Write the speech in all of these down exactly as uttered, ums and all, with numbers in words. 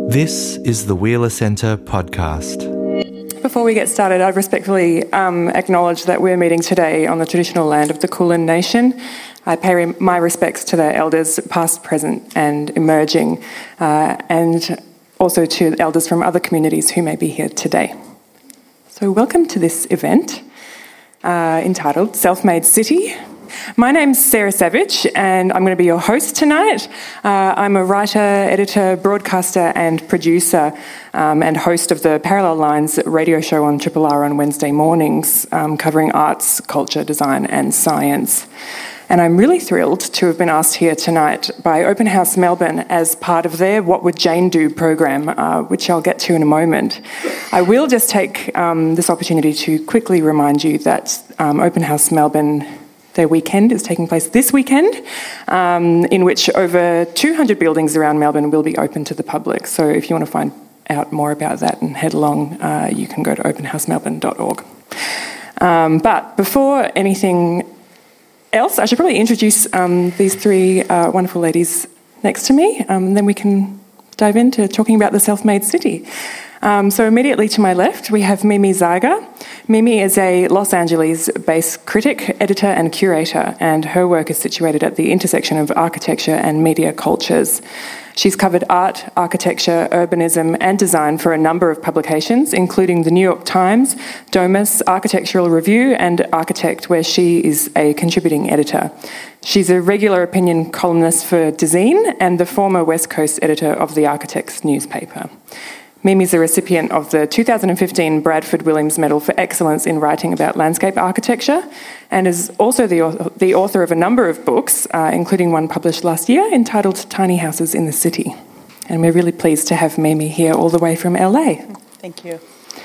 This is the Wheeler Centre podcast. Before we get started, I respectfully um, acknowledge that we're meeting today on the traditional land of the Kulin Nation. I pay my respects to their elders, past, present and emerging, uh, and also to elders from other communities who may be here today. So welcome to this event uh, entitled Self-Made City. My name's Sarah Savage and I'm going to be your host tonight. Uh, I'm a writer, editor, broadcaster and producer um, and host of the Parallel Lines radio show on Triple R on Wednesday mornings, um, covering arts, culture, design and science. And I'm really thrilled to have been asked here tonight by Open House Melbourne as part of their What Would Jane Do program, uh, which I'll get to in a moment. I will just take um, this opportunity to quickly remind you that um, Open House Melbourne, their weekend is taking place this weekend, um, in which over two hundred buildings around Melbourne will be open to the public. So if you want to find out more about that and head along, uh, you can go to open house melbourne dot org. Um, but before anything else, I should probably introduce um, these three uh, wonderful ladies next to me, um, and then we can dive into talking about the self-made city. Um, so immediately to my left, we have Mimi Zeiger. Mimi is a Los Angeles-based critic, editor and curator, and her work is situated at the intersection of architecture and media cultures. She's covered art, architecture, urbanism and design for a number of publications, including the New York Times, Domus, Architectural Review and Architect, where she is a contributing editor. She's a regular opinion columnist for Dezeen and the former West Coast editor of the Architect's newspaper. Mimi's a recipient of the two thousand fifteen Bradford Williams Medal for Excellence in Writing about Landscape Architecture and is also the, the author of a number of books, uh, including one published last year entitled Tiny Houses in the City. And we're really pleased to have Mimi here all the way from L A. Thank you.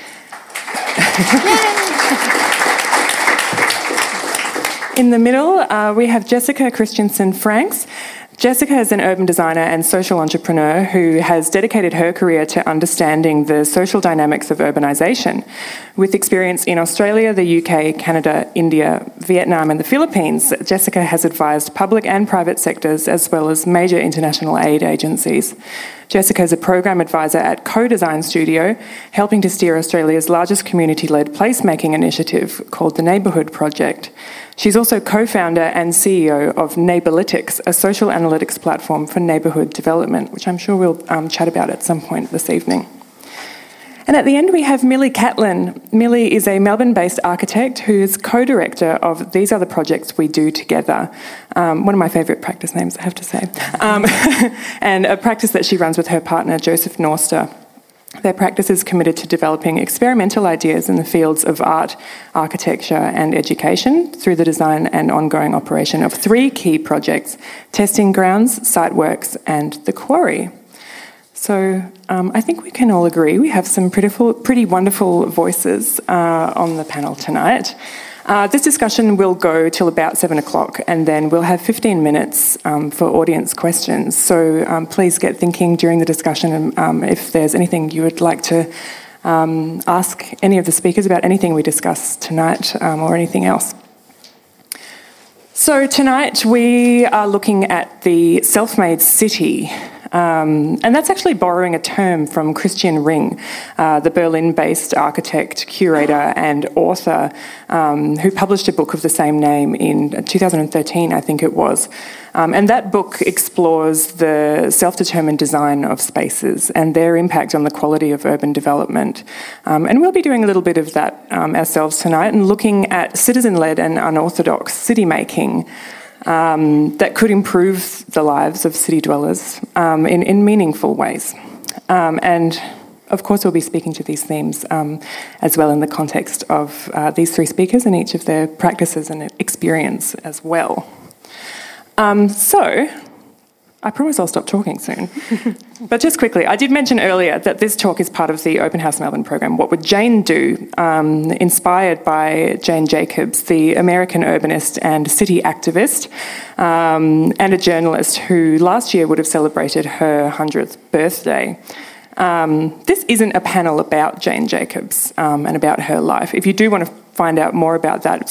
In the middle, uh, we have Jessica Christensen Franks. Jessica is an urban designer and social entrepreneur who has dedicated her career to understanding the social dynamics of urbanisation. With experience in Australia, the U K, Canada, India, Vietnam and the Philippines, Jessica has advised public and private sectors as well as major international aid agencies. Jessica is a program advisor at Co-Design Studio, helping to steer Australia's largest community-led placemaking initiative called the Neighbourhood Project. She's also co-founder and C E O of Neighbourlytics, a social analytics platform for neighbourhood development, which I'm sure we'll um, chat about at some point this evening. And at the end, we have Millie Catlin. Millie is a Melbourne-based architect who is co-director of These Are the Projects We Do Together, um, one of my favourite practice names, I have to say, um, and a practice that she runs with her partner, Joseph Norster. Their practice is committed to developing experimental ideas in the fields of art, architecture and education through the design and ongoing operation of three key projects: Testing Grounds, Siteworks and The Quarry. So um, I think we can all agree we have some pretty, pretty wonderful voices uh, on the panel tonight. Uh, this discussion will go till about seven o'clock and then we'll have fifteen minutes um, for audience questions. So um, please get thinking during the discussion and um, if there's anything you would like to um, ask any of the speakers about anything we discuss tonight um, or anything else. So tonight we are looking at the self-made city. Um, and that's actually borrowing a term from Christian Ring, uh, the Berlin-based architect, curator and author um, who published a book of the same name in two thousand thirteen, I think it was. Um, and that book explores the self-determined design of spaces and their impact on the quality of urban development. Um, and we'll be doing a little bit of that um, ourselves tonight and looking at citizen-led and unorthodox city-making Um, that could improve the lives of city dwellers um, in, in meaningful ways. Um, and of course we'll be speaking to these themes um, as well in the context of uh, these three speakers and each of their practices and experience as well. Um, so, I promise I'll stop talking soon. But just quickly, I did mention earlier that this talk is part of the Open House Melbourne program, What Would Jane Do?, um, inspired by Jane Jacobs, the American urbanist and city activist, um, and a journalist who last year would have celebrated her hundredth birthday. Um, this isn't a panel about Jane Jacobs um, and about her life. If you do want to find out more about that, it's a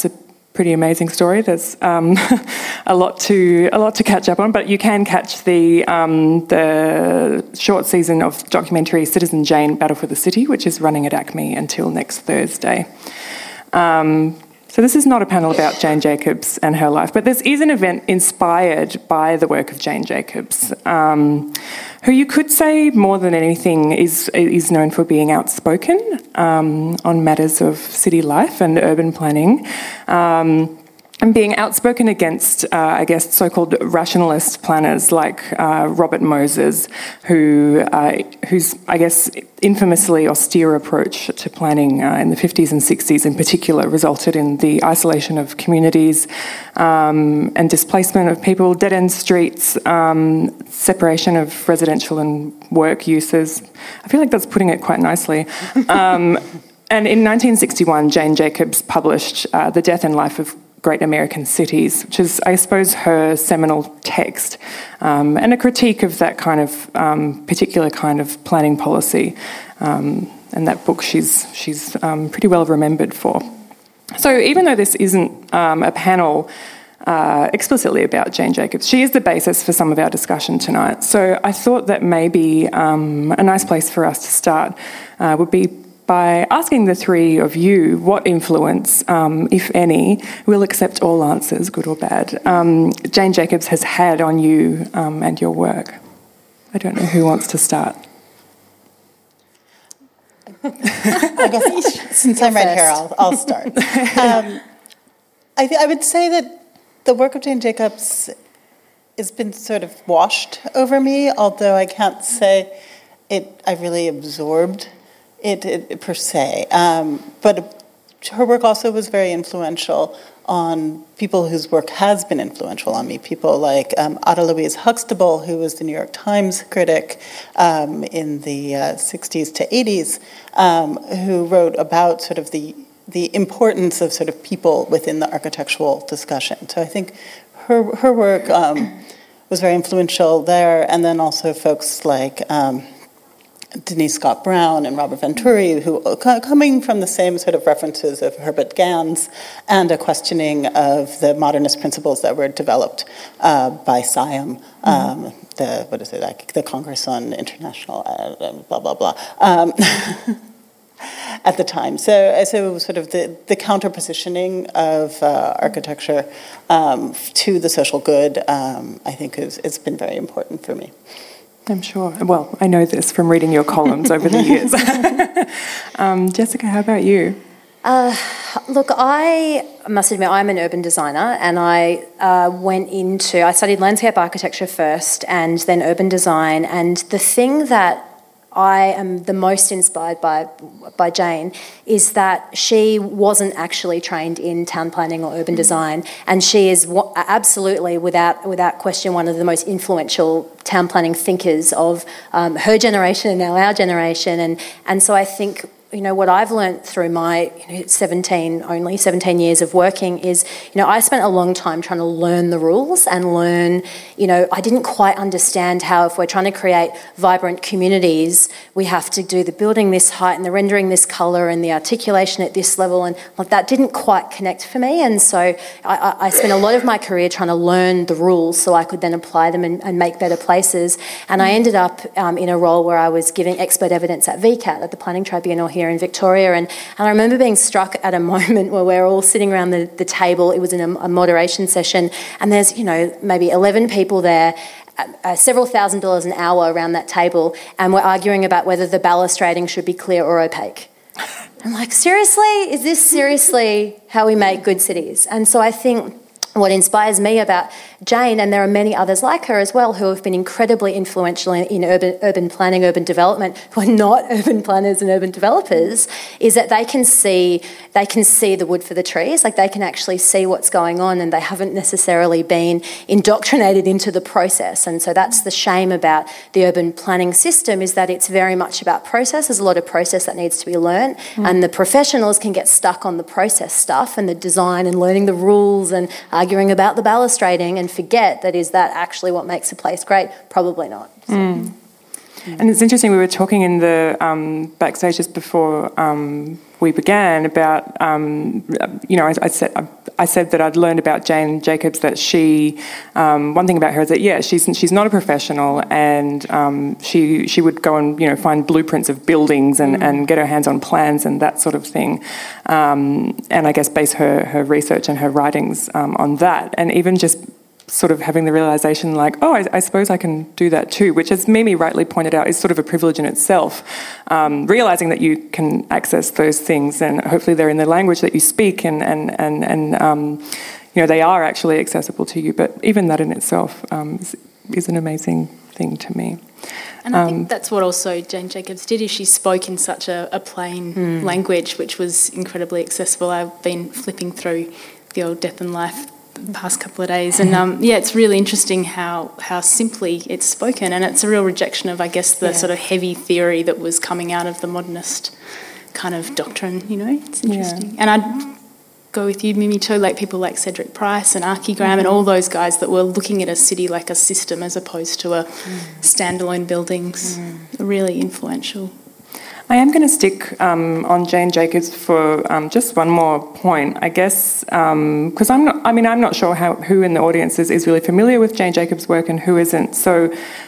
pretty amazing story. There's um, a lot to a lot to catch up on, but you can catch the um, the short season of documentary Citizen Jane: Battle for the City, which is running at ACME until next Thursday. Um, so this is not a panel about Jane Jacobs and her life, but this is an event inspired by the work of Jane Jacobs, um, who you could say more than anything is is known for being outspoken um, on matters of city life and urban planning. Um, and being outspoken against, uh, I guess, so-called rationalist planners like uh, Robert Moses, who, uh, whose, I guess, infamously austere approach to planning uh, in the fifties and sixties in particular resulted in the isolation of communities um, and displacement of people, dead-end streets, um, separation of residential and work uses. I feel like that's putting it quite nicely. Um, and in nineteen sixty-one, Jane Jacobs published uh, The Death and Life of Great American Cities, which is, I suppose, her seminal text, um, and a critique of that kind of um, particular kind of planning policy. Um, and that book she's she's um, pretty well remembered for. So even though this isn't um, a panel uh, explicitly about Jane Jacobs, she is the basis for some of our discussion tonight. So I thought that maybe um, a nice place for us to start uh, would be by asking the three of you what influence, um, if any, we'll accept all answers, good or bad, um, Jane Jacobs has had on you um, and your work. I don't know who wants to start. I guess since I'm right here, I'll, I'll start. Um, I, th- I would say that the work of Jane Jacobs has been sort of washed over me, although I can't say it. I really absorbed It, it per se, um, but her work also was very influential on people whose work has been influential on me. People like um, Ada Louise Huxtable, who was the New York Times critic um, in the uh, sixties to eighties, um, who wrote about sort of the the importance of sort of people within the architectural discussion. So I think her her work um, was very influential there, and then also folks like Um, Denise Scott Brown and Robert Venturi, who coming from the same sort of references of Herbert Gans and a questioning of the modernist principles that were developed uh, by S I A M, um, the what is it, like the Congress on International, uh, blah blah blah, um, at the time. So, so sort of the the counterpositioning of uh, architecture um, to the social good, um, I think, is it's been very important for me. I'm sure. Well, I know this from reading your columns over the years. um, Jessica, how about you? Uh, look, I must admit I'm an urban designer, and I uh, went into, I studied landscape architecture first and then urban design, and the thing that I am the most inspired by by Jane is that she wasn't actually trained in town planning or urban design, and she is absolutely, without without question, one of the most influential town planning thinkers of um, her generation and now our generation. And and so I think, you know, what I've learnt through my you know, seventeen, only seventeen years of working is, you know, I spent a long time trying to learn the rules and learn, you know, I didn't quite understand how if we're trying to create vibrant communities, we have to do the building this height and the rendering this colour and the articulation at this level, and like that didn't quite connect for me. And so I, I spent a lot of my career trying to learn the rules so I could then apply them and, and make better places. And I ended up um, in a role where I was giving expert evidence at V CAT, at the Planning Tribunal here in Victoria, and, and I remember being struck at a moment where we're all sitting around the, the table. It was in a, a moderation session, and there's, you know, maybe eleven people there, uh, several thousand dollars an hour around that table, and we're arguing about whether the balustrading should be clear or opaque. I'm like, seriously? Is this seriously how we make good cities? And so I think what inspires me about Jane, and there are many others like her as well who have been incredibly influential in, in urban urban planning, urban development, who are not urban planners and urban developers, is that they can see they can see the wood for the trees. Like, they can actually see what's going on, and they haven't necessarily been indoctrinated into the process. And so that's the shame about the urban planning system, is that it's very much about process. There's a lot of process that needs to be learnt, mm. and the professionals can get stuck on the process stuff and the design and learning the rules and arguing about the balustrading and forget that is that actually what makes a place great? Probably not. So. Mm. And it's interesting, we were talking in the um, backstage just before um, we began about, um, you know, I, I said I said that I'd learned about Jane Jacobs that she, um, one thing about her is that, yeah, she's she's not a professional, and um, she she would go and, you know, find blueprints of buildings and, mm. and get her hands on plans and that sort of thing. Um, and I guess base her, her research and her writings um, on that. And even just sort of having the realisation like, oh, I, I suppose I can do that too, which, as Mimi rightly pointed out, is sort of a privilege in itself. Um, realising that you can access those things, and hopefully they're in the language that you speak, and, and, and, and um, you know, they are actually accessible to you. But even that in itself um, is, is an amazing thing to me. And I um, think that's what also Jane Jacobs did, is she spoke in such a, a plain mm. language, which was incredibly accessible. I've been flipping through the old Death and Life the past couple of days, and um, yeah, it's really interesting how how simply it's spoken, and it's a real rejection of, I guess, the yeah. sort of heavy theory that was coming out of the modernist kind of doctrine. You know, it's interesting. Yeah. And I'd go with you, Mimi, too, like people like Cedric Price and Archigram mm-hmm. and all those guys that were looking at a city like a system as opposed to a mm. standalone buildings. Mm. Really influential. I am going to stick um, on Jane Jacobs for um, just one more point, I guess, because um, I'm not. I mean, I'm not sure how who in the audience is, is really familiar with Jane Jacobs' work and who isn't. So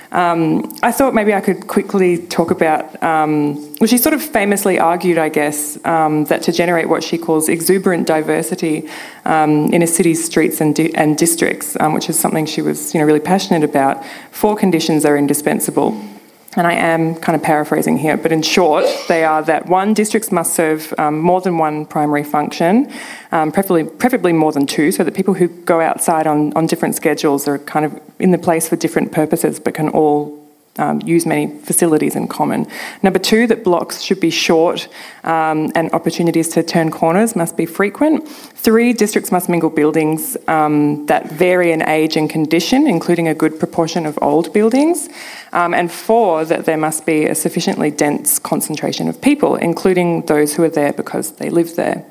um, I thought maybe I could quickly talk about. Um, well, she sort of famously argued, I guess, um, that to generate what she calls exuberant diversity um, in a city's streets and di- and districts, um, which is something she was, you know, really passionate about, four conditions are indispensable. And I am kind of paraphrasing here, but in short, they are that one, districts must serve um, more than one primary function, um, preferably, preferably more than two, so that people who go outside on, on different schedules are kind of in the place for different purposes, but can all um, use many facilities in common. Number two, that blocks should be short um, and opportunities to turn corners must be frequent. Three, districts must mingle buildings um, that vary in age and condition, including a good proportion of old buildings. Um, and four, that there must be a sufficiently dense concentration of people, including those who are there because they live there.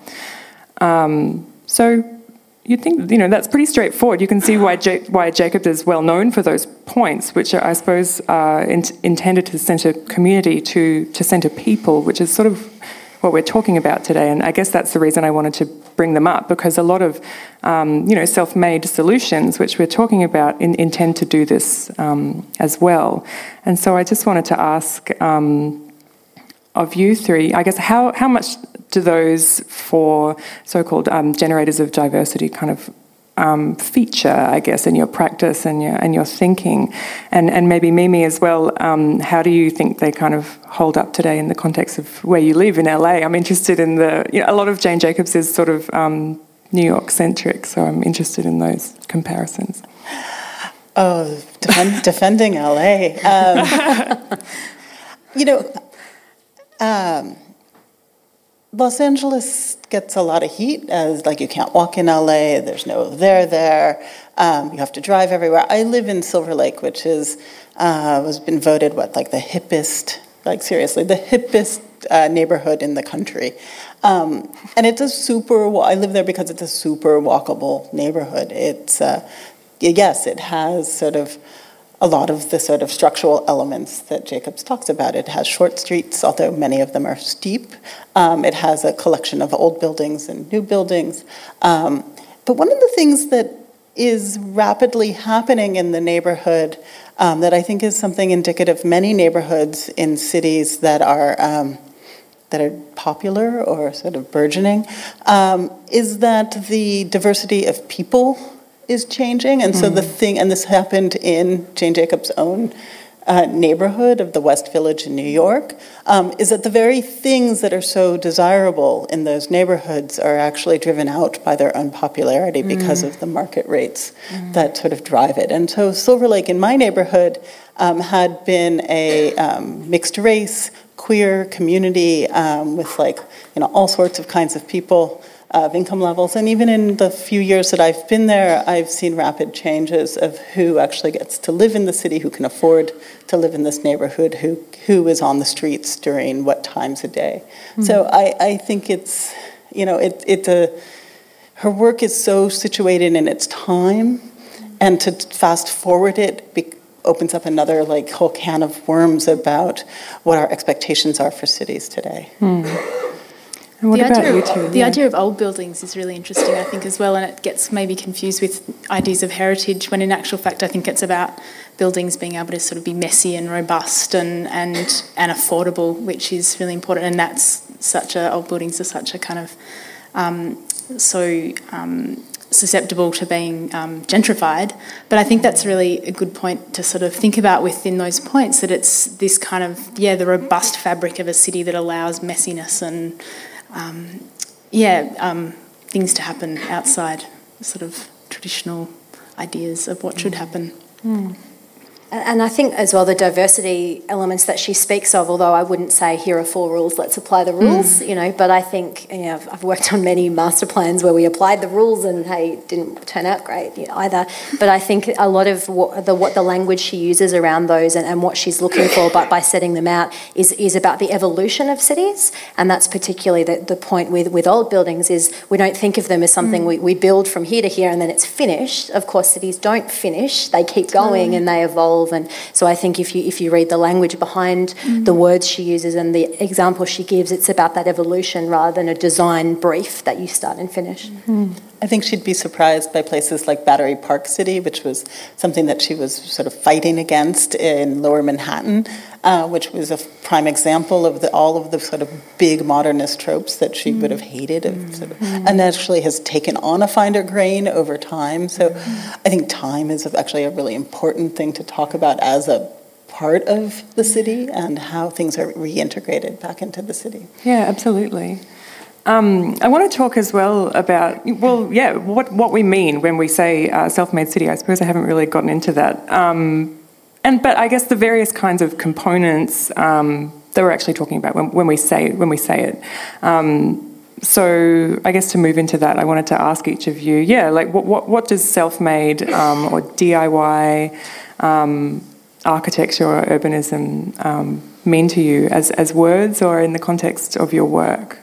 Um, so you'd think, you know, that's pretty straightforward. You can see why J- why Jacobs is well known for those points, which are, I suppose, are in- intended to centre community, to, to centre people, which is sort of what we're talking about today. And I guess that's the reason I wanted to bring them up, because a lot of, um, you know, self-made solutions, which we're talking about, in, intend to do this um, as well. And so I just wanted to ask um, of you three, I guess, how, how much do those four so-called um, generators of diversity kind of um, feature, I guess, in your practice and your and your thinking? And and maybe Mimi as well, um, how do you think they kind of hold up today in the context of where you live in L A? I'm interested in the, you know, a lot of Jane Jacobs is sort of um, New York-centric, so I'm interested in those comparisons. Oh, defend, defending L A. Um, you know, um, Los Angeles gets a lot of heat as, like, you can't walk in L A, there's no there there, um, you have to drive everywhere. I live in Silver Lake, which is, uh, has been voted, what, like the hippest, like seriously, the hippest uh, neighborhood in the country. Um, and it's a super, I live there because it's a super walkable neighborhood. It's, uh, yes, it has sort of a lot of the sort of structural elements that Jacobs talks about. It has short streets, although many of them are steep. Um, it has a collection of old buildings and new buildings. Um, but one of the things that is rapidly happening in the neighborhood um, that I think is something indicative of many neighborhoods in cities that are um, that are popular or sort of burgeoning, um, is that the diversity of people is changing. And so mm. the thing, and this happened in Jane Jacobs' own uh, neighborhood of the West Village in New York, um, is that the very things that are so desirable in those neighborhoods are actually driven out by their unpopularity mm. because of the market rates mm. that sort of drive it. And so Silver Lake in my neighborhood um, had been a um, mixed race, queer community um, with, like, you know, all sorts of kinds of people, of income levels. And even in the few years that I've been there, I've seen rapid changes of who actually gets to live in the city, who can afford to live in this neighborhood, who who is on the streets during what times a day. Mm-hmm. So I, I think it's, you know, it, it's a, her work is so situated in its time, and to fast forward it be, opens up another, like, whole can of worms about what our expectations are for cities today. Mm. And what the about idea you of, two? The Yeah. idea of old buildings is really interesting, I think, as well, and it gets maybe confused with ideas of heritage, when in actual fact I think it's about buildings being able to sort of be messy and robust and and, and affordable, which is really important, and that's such a, old buildings are such a kind of um, so um, susceptible to being um, gentrified. But I think that's really a good point to sort of think about within those points, that it's this kind of, yeah, the robust fabric of a city that allows messiness and, um, yeah, um, things to happen outside sort of traditional ideas of what should happen. Mm. And I think as well the diversity elements that she speaks of, although I wouldn't say here are four rules, let's apply the rules, mm. you know, but I think, you know, I've, I've worked on many master plans where we applied the rules and, hey, it didn't turn out great you know, either. But I think a lot of what the, what the language she uses around those and, and what she's looking for, but by setting them out, is, is about the evolution of cities. And that's particularly the, the point with, with old buildings, is we don't think of them as something mm. we, we build from here to here and then it's finished. Of course, cities don't finish, they keep going mm. and they evolve. And so I think if you if you read the language behind mm. the words she uses and the example she gives, it's about that evolution rather than a design brief that you start and finish. Mm. I think she'd be surprised by places like Battery Park City, which was something that she was sort of fighting against in Lower Manhattan, uh, which was a prime example of the, all of the sort of big modernist tropes that she mm. would have hated, of sort of, mm. and actually has taken on a finer grain over time. So mm. I think time is actually a really important thing to talk about as a part of the city and how things are reintegrated back into the city. Yeah, absolutely. Um, I want to talk as well about, well, yeah, what, what we mean when we say uh, self-made city. I suppose I haven't really gotten into that. Um, and but I guess the various kinds of components um, that we're actually talking about when, when we say when we say it. Um, so I guess to move into that, I wanted to ask each of you, yeah, like what what, what does self-made um, or D I Y um, architecture or urbanism um, mean to you as as words or in the context of your work?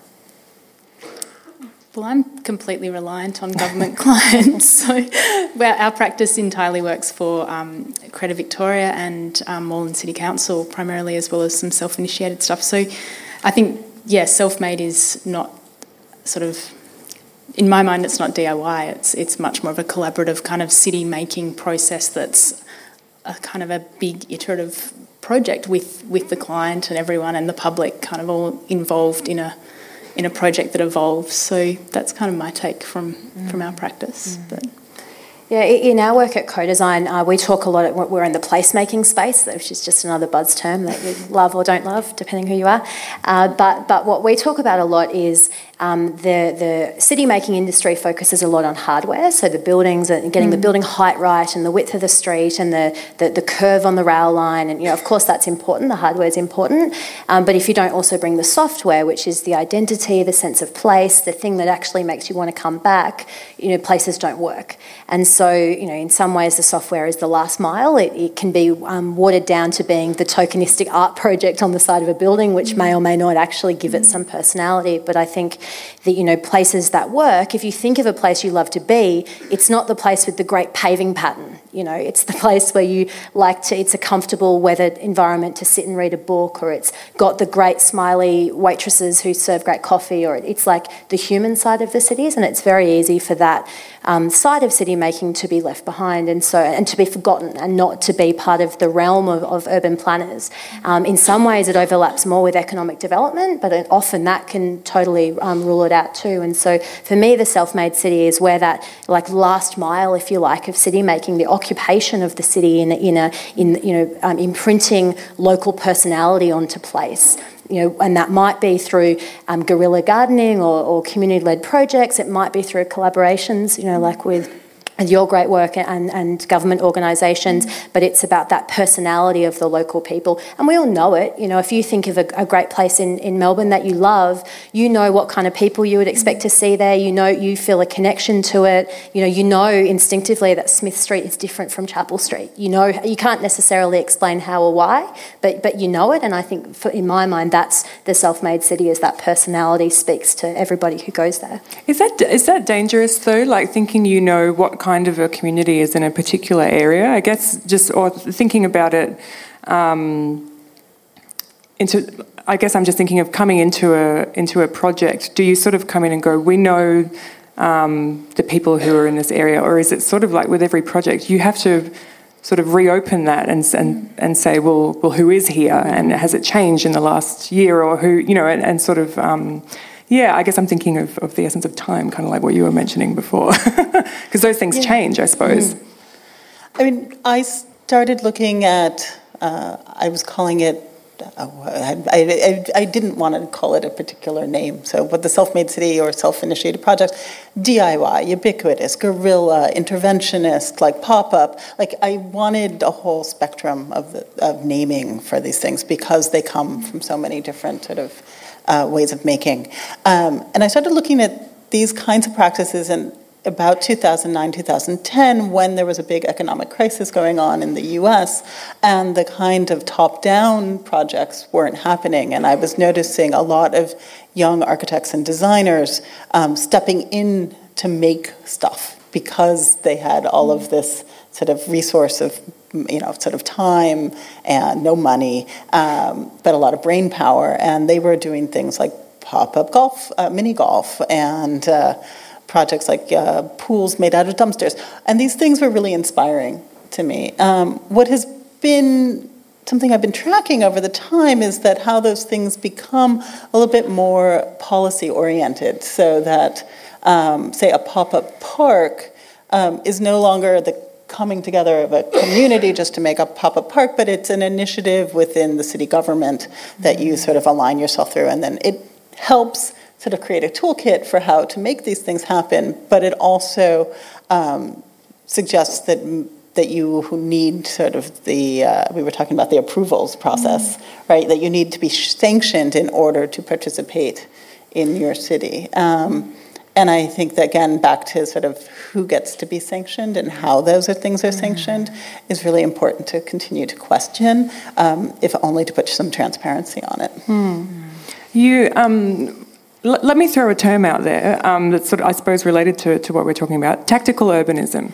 Well, I'm completely reliant on government clients, so well, our practice entirely works for um, Credit Victoria and um, Moreland City Council primarily, as well as some self-initiated stuff. So I think, yeah, self-made is not sort of, in my mind, it's not D I Y, it's, it's much more of a collaborative kind of city-making process that's a kind of a big iterative project with, with the client and everyone and the public kind of all involved in a in a project that evolves. So that's kind of my take from, mm. from our practice. Mm. But yeah, in our work at Co-Design, uh, we talk a lot, at, we're in the placemaking space, which is just another buzz term that you love or don't love, depending who you are. Uh, but but what we talk about a lot is um, the, the city-making industry focuses a lot on hardware, so the buildings and getting mm. the building height right and the width of the street and the, the, the curve on the rail line. And, you know, of course, that's important, the hardware is important. Um, but if you don't also bring the software, which is the identity, the sense of place, the thing that actually makes you want to come back, you know, places don't work. And so, you know, in some ways the software is the last mile. It, it can be um, watered down to being the tokenistic art project on the side of a building, which may or may not actually give it some personality. But I think that, you know, places that work, if you think of a place you love to be, it's not the place with the great paving pattern. You know, it's the place where you like to, it's a comfortable weathered environment to sit and read a book, or it's got the great smiley waitresses who serve great coffee, or it's like the human side of the cities, and it's very easy for that um, side of city making to be left behind and so and to be forgotten and not to be part of the realm of, of urban planners. Um, in some ways it overlaps more with economic development, but often that can totally um, rule it out too. And so for me the self-made city is where that like last mile, if you like, of city making, the occupation of the city in a, in, a, in you know um, imprinting local personality onto place. You know, and that might be through um, guerrilla gardening or, or community-led projects. It might be through collaborations, you know, like with with your great work and, and government organisations, but it's about that personality of the local people. And we all know it. You know, if you think of a, a great place in, in Melbourne that you love, you know what kind of people you would expect to see there. You know, you feel a connection to it. You know, you know instinctively that Smith Street is different from Chapel Street. You know, you can't necessarily explain how or why, but but you know it. And I think, for, in my mind, that's the self-made city, is that personality speaks to everybody who goes there. Is that is that dangerous though? Like thinking you know what kind kind of a community is in a particular area, I guess, just or thinking about it, um, into, I guess I'm just thinking of coming into a into a project. Do you sort of come in and go, we know um, the people who are in this area, or is it sort of like with every project you have to sort of reopen that and and, and say, well, well, who is here, and has it changed in the last year, or who, you know, and, and sort of, um, yeah, I guess I'm thinking of, of the essence of time, kind of like what you were mentioning before, because those things yeah. change, I suppose. Mm. I mean, I started looking at, uh, I was calling it, uh, I, I, I didn't want to call it a particular name, so but the self-made city or self-initiated project, D I Y, ubiquitous, guerrilla, interventionist, like pop-up, like I wanted a whole spectrum of, the, of naming for these things because they come from so many different sort of uh, ways of making. Um, and I started looking at these kinds of practices and about two thousand nine, two thousand ten, when there was a big economic crisis going on in the U S, and the kind of top-down projects weren't happening. And I was noticing a lot of young architects and designers um, stepping in to make stuff because they had all of this sort of resource of, you know, sort of time and no money, um, but a lot of brain power. And they were doing things like pop-up golf, uh, mini golf, and uh, projects like uh, pools made out of dumpsters. And these things were really inspiring to me. Um, what has been something I've been tracking over the time is that how those things become a little bit more policy-oriented, so that, um, say, a pop-up park um, is no longer the coming together of a community just to make a pop-up park, but it's an initiative within the city government that you sort of align yourself through, and then it helps sort of create a toolkit for how to make these things happen, but it also um, suggests that that you who need sort of the, uh, we were talking about the approvals process, mm-hmm. right, that you need to be sanctioned in order to participate in your city. Um, and I think that, again, back to sort of who gets to be sanctioned and how those are things are sanctioned mm-hmm. is really important to continue to question, um, if only to put some transparency on it. Mm. You... Um, L- let me throw a term out there um, that's sort of, I suppose, related to, to what we're talking about: tactical urbanism.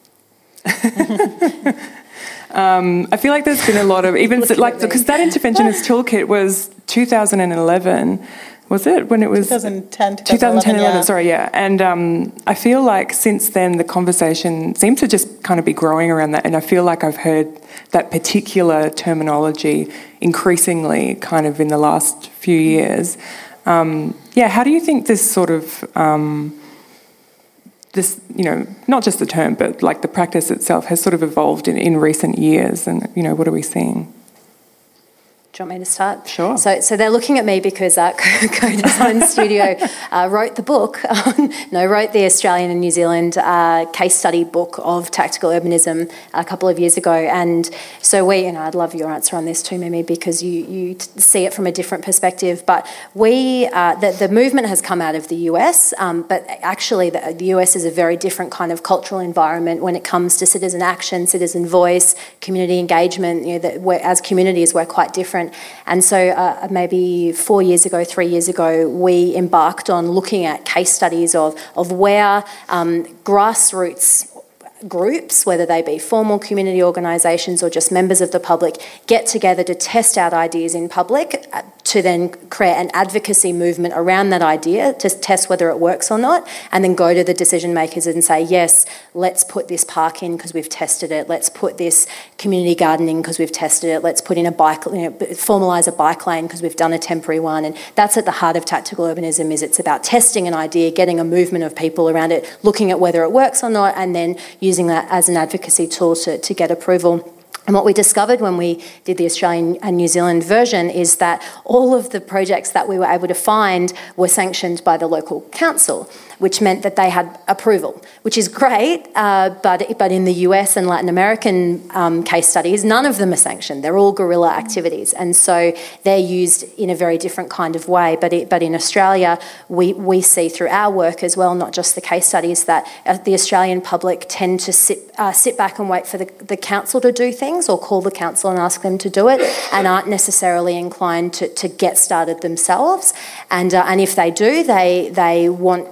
um, I feel like there's been a lot of even like because that interventionist toolkit was two thousand eleven, was it when it was twenty ten, twenty ten, yeah. Sorry, yeah. And um, I feel like since then the conversation seemed to just kind of be growing around that, and I feel like I've heard that particular terminology increasingly kind of in the last few years. Um, yeah, how do you think this sort of, um, this, you know, not just the term, but like the practice itself has sort of evolved in, in recent years, and, you know, what are we seeing? Do you want me to start? Sure. So, so they're looking at me because uh, Co-Design Studio uh, wrote the book, no, wrote the Australian and New Zealand uh, case study book of tactical urbanism a couple of years ago. And so we, and I'd love your answer on this too, Mimi, because you, you t- see it from a different perspective. But we, uh, the, the movement has come out of the U S, um, but actually the, the U S is a very different kind of cultural environment when it comes to citizen action, citizen voice, community engagement. You know, that we're, as communities, we're quite different. And so uh, maybe four years ago, three years ago, we embarked on looking at case studies of, of where um, grassroots groups, whether they be formal community organisations or just members of the public, get together to test out ideas in public uh, to then create an advocacy movement around that idea to test whether it works or not, and then go to the decision makers and say, yes, let's put this park in because we've tested it, let's put this community gardening because we've tested it, let's put in a bike, you know, formalise a bike lane because we've done a temporary one. And that's at the heart of tactical urbanism, is it's about testing an idea, getting a movement of people around it, looking at whether it works or not, and then using using that as an advocacy tool to, to get approval. And what we discovered when we did the Australian and New Zealand version is that all of the projects that we were able to find were sanctioned by the local council, which meant that they had approval, which is great, uh, but but in the U S and Latin American um, case studies, none of them are sanctioned. They're all guerrilla activities, and so they're used in a very different kind of way. But it, but in Australia, we, we see through our work as well, not just the case studies, that uh, the Australian public tend to sit uh, sit back and wait for the, the council to do things, or call the council and ask them to do it, and aren't necessarily inclined to, to get started themselves. And uh, and if they do, they they want they want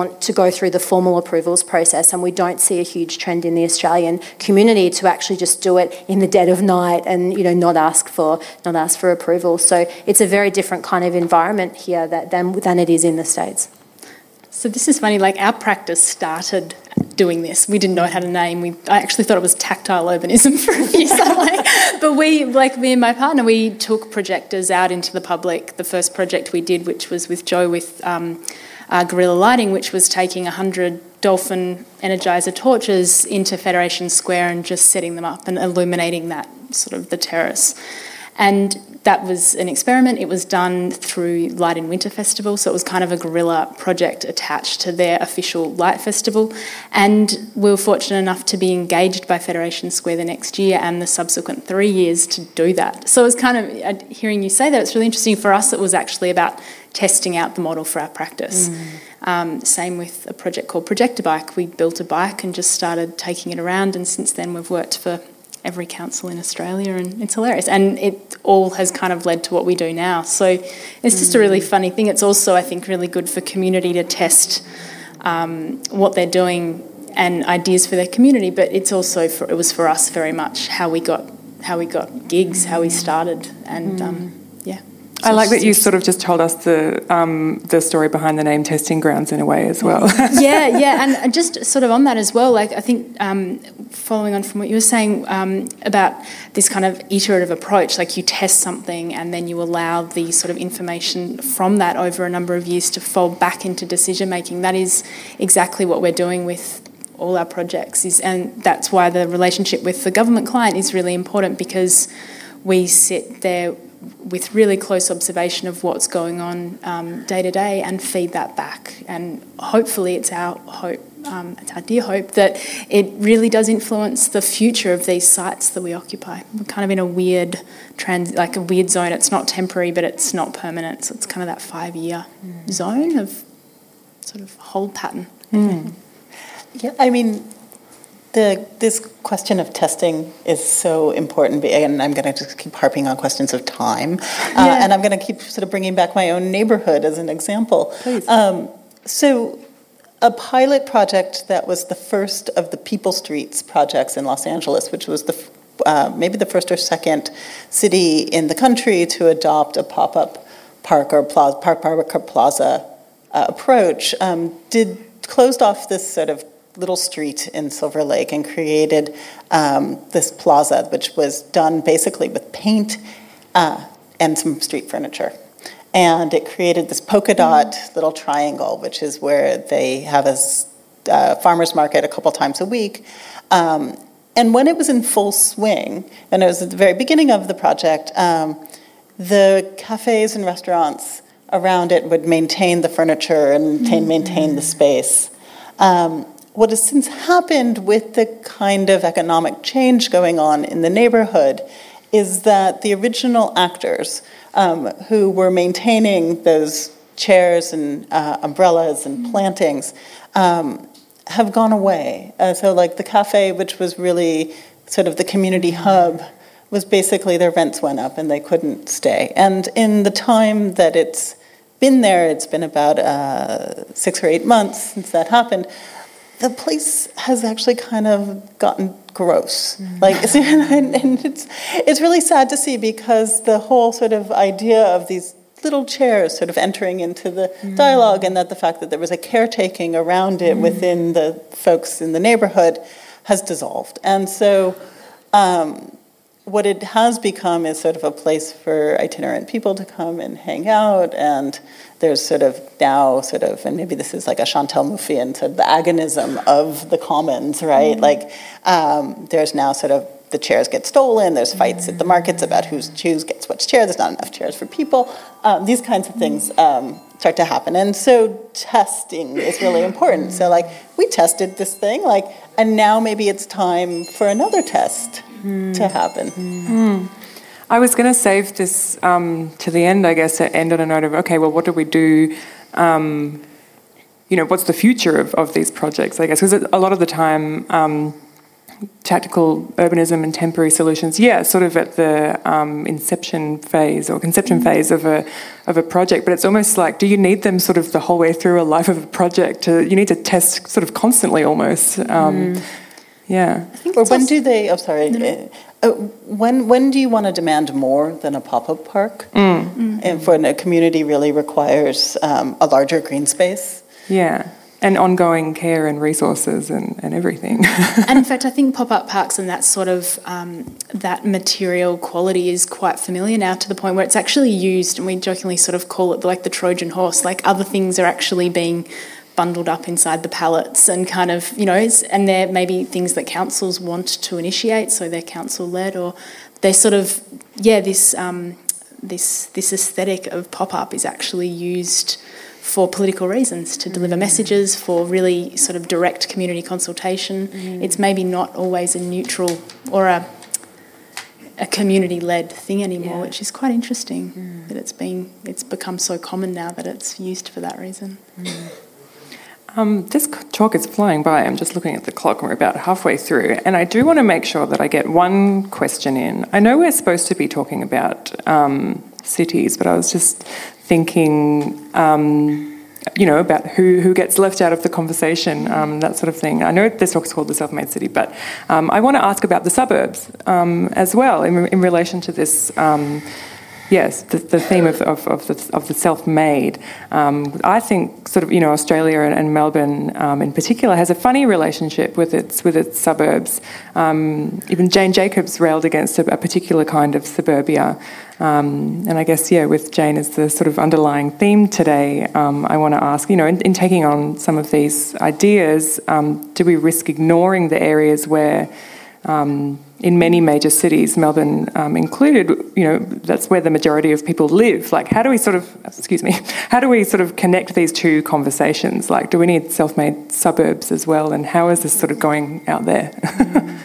want to go through the formal approvals process, and we don't see a huge trend in the Australian community to actually just do it in the dead of night and, you know, not ask for not ask for approval. So it's a very different kind of environment here that, than than it is in the States. So this is funny, like our practice started doing this. We didn't know how to name. We I actually thought it was tactile urbanism for a few like, but we, like me and my partner, we took projectors out into the public. The first project we did, which was with Joe with um, uh, Guerrilla Lighting, which was taking one hundred Dolphin Energizer torches into Federation Square and just setting them up and illuminating that sort of the terrace. And that was an experiment. It was done through Light in Winter Festival, so it was kind of a guerrilla project attached to their official light festival. And we were fortunate enough to be engaged by Federation Square the next year and the subsequent three years to do that. So it was kind of, hearing you say that, it's really interesting. For us, it was actually about testing out the model for our practice. Mm. Um, same with a project called Projector Bike. We built a bike and just started taking it around, and since then we've worked for every council in Australia, and it's hilarious. And it all has kind of led to what we do now. So it's just mm. a really funny thing. It's also, I think, really good for community to test um, what they're doing and ideas for their community. But it's also, for, it was for us very much how we got how we got gigs, how we started, and mm. um, yeah. I like that you sort of just told us the um, the story behind the name Testing Grounds in a way as well. yeah, yeah, and just sort of on that as well, like I think um, following on from what you were saying um, about this kind of iterative approach, like you test something and then you allow the sort of information from that over a number of years to fold back into decision making. That is exactly what we're doing with all our projects, is, and that's why the relationship with the government client is really important, because we sit there with really close observation of what's going on um, day to day and feed that back. And hopefully it's our hope, um, it's our dear hope, that it really does influence the future of these sites that we occupy. We're kind of in a weird, trans, like a weird zone. It's not temporary, but it's not permanent. So it's kind of that five-year mm. zone of sort of hold pattern. Mm. Yeah, I mean, The, this question of testing is so important, and I'm going to just keep harping on questions of time, uh, yeah. and I'm going to keep sort of bringing back my own neighborhood as an example. Please. Um, so a pilot project that was the first of the People Streets projects in Los Angeles, which was the uh, maybe the first or second city in the country to adopt a pop-up park or plaza, park, park, or plaza uh, approach, um, did closed off this sort of little street in Silver Lake and created um, this plaza, which was done basically with paint uh, and some street furniture. And it created this polka dot mm. little triangle, which is where they have a uh, farmer's market a couple times a week. Um, and when it was in full swing, and it was at the very beginning of the project, um, the cafes and restaurants around it would maintain the furniture and maintain, mm. maintain the space. Um, What has since happened with the kind of economic change going on in the neighborhood is that the original actors um, who were maintaining those chairs and uh, umbrellas and plantings um, have gone away. Uh, so like the cafe, which was really sort of the community hub, was basically their rents went up and they couldn't stay. And in the time that it's been there, it's been about uh, six or eight months since that happened, the place has actually kind of gotten gross. Mm. Like, and, and it's it's really sad to see, because the whole sort of idea of these little chairs sort of entering into the mm. dialogue, and that the fact that there was a caretaking around it mm. within the folks in the neighborhood has dissolved. And so um, what it has become is sort of a place for itinerant people to come and hang out, and there's sort of now sort of, and maybe this is like a Chantal Mouffian, sort of the agonism of the commons, right? Mm. Like um, there's now sort of the chairs get stolen, there's fights mm. at the markets about who's, who gets which chair, there's not enough chairs for people. Um, these kinds of things um, start to happen. And so testing is really important. So like we tested this thing, like, and now maybe it's time for another test mm. to happen. Mm. I was going to save this um, to the end, I guess, to end on a note of, okay, well, what do we do, um, you know, what's the future of, of these projects, I guess? Because a lot of the time, um, tactical urbanism and temporary solutions, yeah, sort of at the um, inception phase or conception mm. phase of a of a project. But it's almost like, do you need them sort of the whole way through a life of a project? To, you need to test sort of constantly almost. Um, mm. Yeah. Or when do they? Oh, sorry. No. Uh, when when do you want to demand more than a pop-up park? Mm. Mm. And for a community really requires um, a larger green space. Yeah. And ongoing care and resources and, and everything. And in fact, I think pop-up parks and that sort of, um, that material quality is quite familiar now, to the point where it's actually used, and we jokingly sort of call it like the Trojan horse, like other things are actually being bundled up inside the pallets and kind of, you know, and they're maybe things that councils want to initiate, so they're council-led, or they're sort of, yeah, this, um, this, this aesthetic of pop-up is actually used for political reasons, to deliver messages, for really sort of direct community consultation. Mm. It's maybe not always a neutral or a a community-led thing anymore, yeah. which is quite interesting mm. that it's been it's become so common now that it's used for that reason. Mm. Um, this talk is flying by. I'm just looking at the clock and we're about halfway through, and I do want to make sure that I get one question in. I know we're supposed to be talking about um, cities, but I was just thinking, um, you know, about who, who gets left out of the conversation, um, that sort of thing. I know this talk is called The Self-Made City, but um, I want to ask about the suburbs um, as well in, in relation to this, um, yes, the, the theme of, of, of, the, of the self-made. Um, I think sort of, you know, Australia and, and Melbourne um, in particular has a funny relationship with its with its suburbs. Um, even Jane Jacobs railed against a, a particular kind of suburbia. Um, and I guess, yeah, with Jane as the sort of underlying theme today, um, I want to ask, you know, in, in taking on some of these ideas, um, do we risk ignoring the areas where, um, in many major cities, Melbourne um, included, you know, that's where the majority of people live? Like, how do we sort of, excuse me, how do we sort of connect these two conversations? Like, do we need self-made suburbs as well? And how is this sort of going out there? Mm.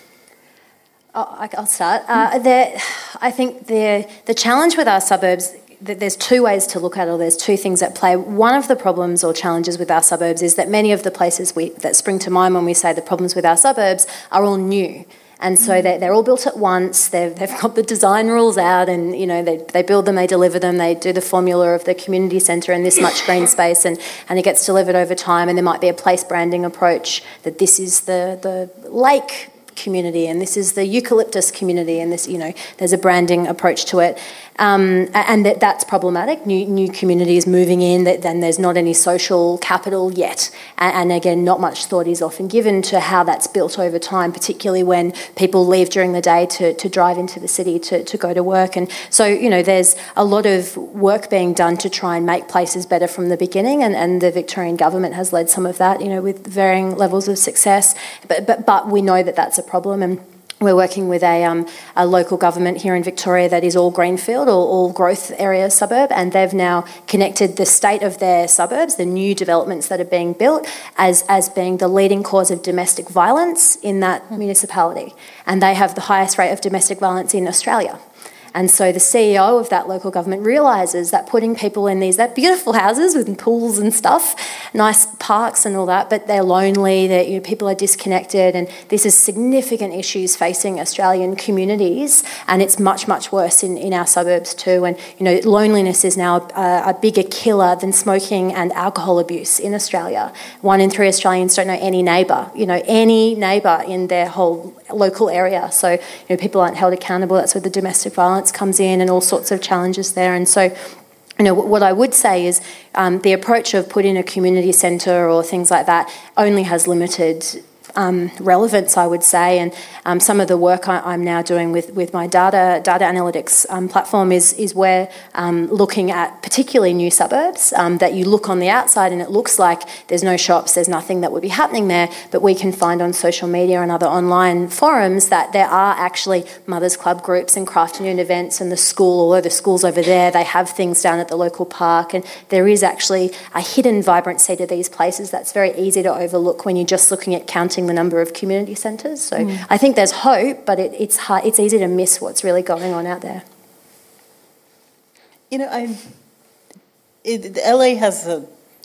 I'll start. Uh, there, I think the the challenge with our suburbs, there's two ways to look at it, or there's two things at play. One of the problems or challenges with our suburbs is that many of the places we, that spring to mind when we say the problems with our suburbs are all new. And so they're, they're all built at once, they've, they've got the design rules out, and, you know, they, they build them, they deliver them, they do the formula of the community centre and this much green space, and, and it gets delivered over time, and there might be a place branding approach that this is the, the lake community and this is the eucalyptus community, and this, you know, there's a branding approach to it. Um, and that, that's problematic. New new communities moving in, that then there's not any social capital yet. And, and again, not much thought is often given to how that's built over time, particularly when people leave during the day to, to drive into the city to, to go to work. And so, you know, there's a lot of work being done to try and make places better from the beginning, and, and the Victorian government has led some of that, you know, with varying levels of success. But but, but we know that that's a problem, and we're working with a, um, a local government here in Victoria that is all greenfield, or all growth area suburb, and they've now connected the state of their suburbs, the new developments that are being built, as, as being the leading cause of domestic violence in that municipality. And they have the highest rate of domestic violence in Australia. And so the C E O of that local government realises that putting people in these, that beautiful houses with pools and stuff, nice parks and all that, but they're lonely, they're, you know, people are disconnected, and this is significant issues facing Australian communities, and it's much, much worse in, in our suburbs too. And, you know, loneliness is now a, a bigger killer than smoking and alcohol abuse in Australia. One in three Australians don't know any neighbour, you know, any neighbour in their whole local area. So, you know, people aren't held accountable. That's where the domestic violence comes in, and all sorts of challenges there. And so, you know, what I would say is um, the approach of putting a community centre or things like that only has limited Um, relevance, I would say, and um, some of the work I, I'm now doing with, with my data data analytics um, platform is is where um, looking at particularly new suburbs um, that you look on the outside and it looks like there's no shops, there's nothing that would be happening there, but we can find on social media and other online forums that there are actually mothers club groups and craft noon events, and the school, although the school's over there, they have things down at the local park, and there is actually a hidden vibrancy to these places that's very easy to overlook when you're just looking at counting the number of community centres. So mm. I think there's hope, but it, it's hard, it's easy to miss what's really going on out there. You know, I it, L A has a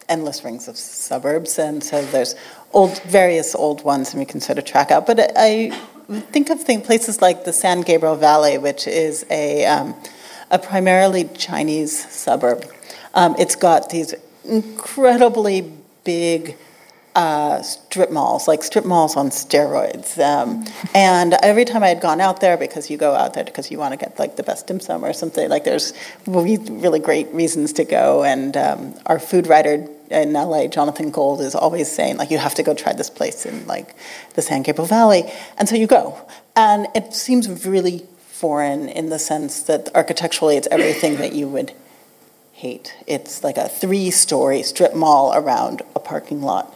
endless rings of suburbs, and so there's old, various old ones, and we can sort of track out. But I think of things, places like the San Gabriel Valley, which is a um, a primarily Chinese suburb. Um, it's got these incredibly big uh, strip malls, like strip malls on steroids. Um, and every time I had gone out there, because you go out there because you want to get like the best dim sum or something, like there's really, really great reasons to go. And um, our food writer in L A, Jonathan Gold, is always saying, like, you have to go try this place in like the San Gabriel Valley. And so you go. And it seems really foreign in the sense that architecturally it's everything that you would hate. It's like a three-story strip mall around a parking lot.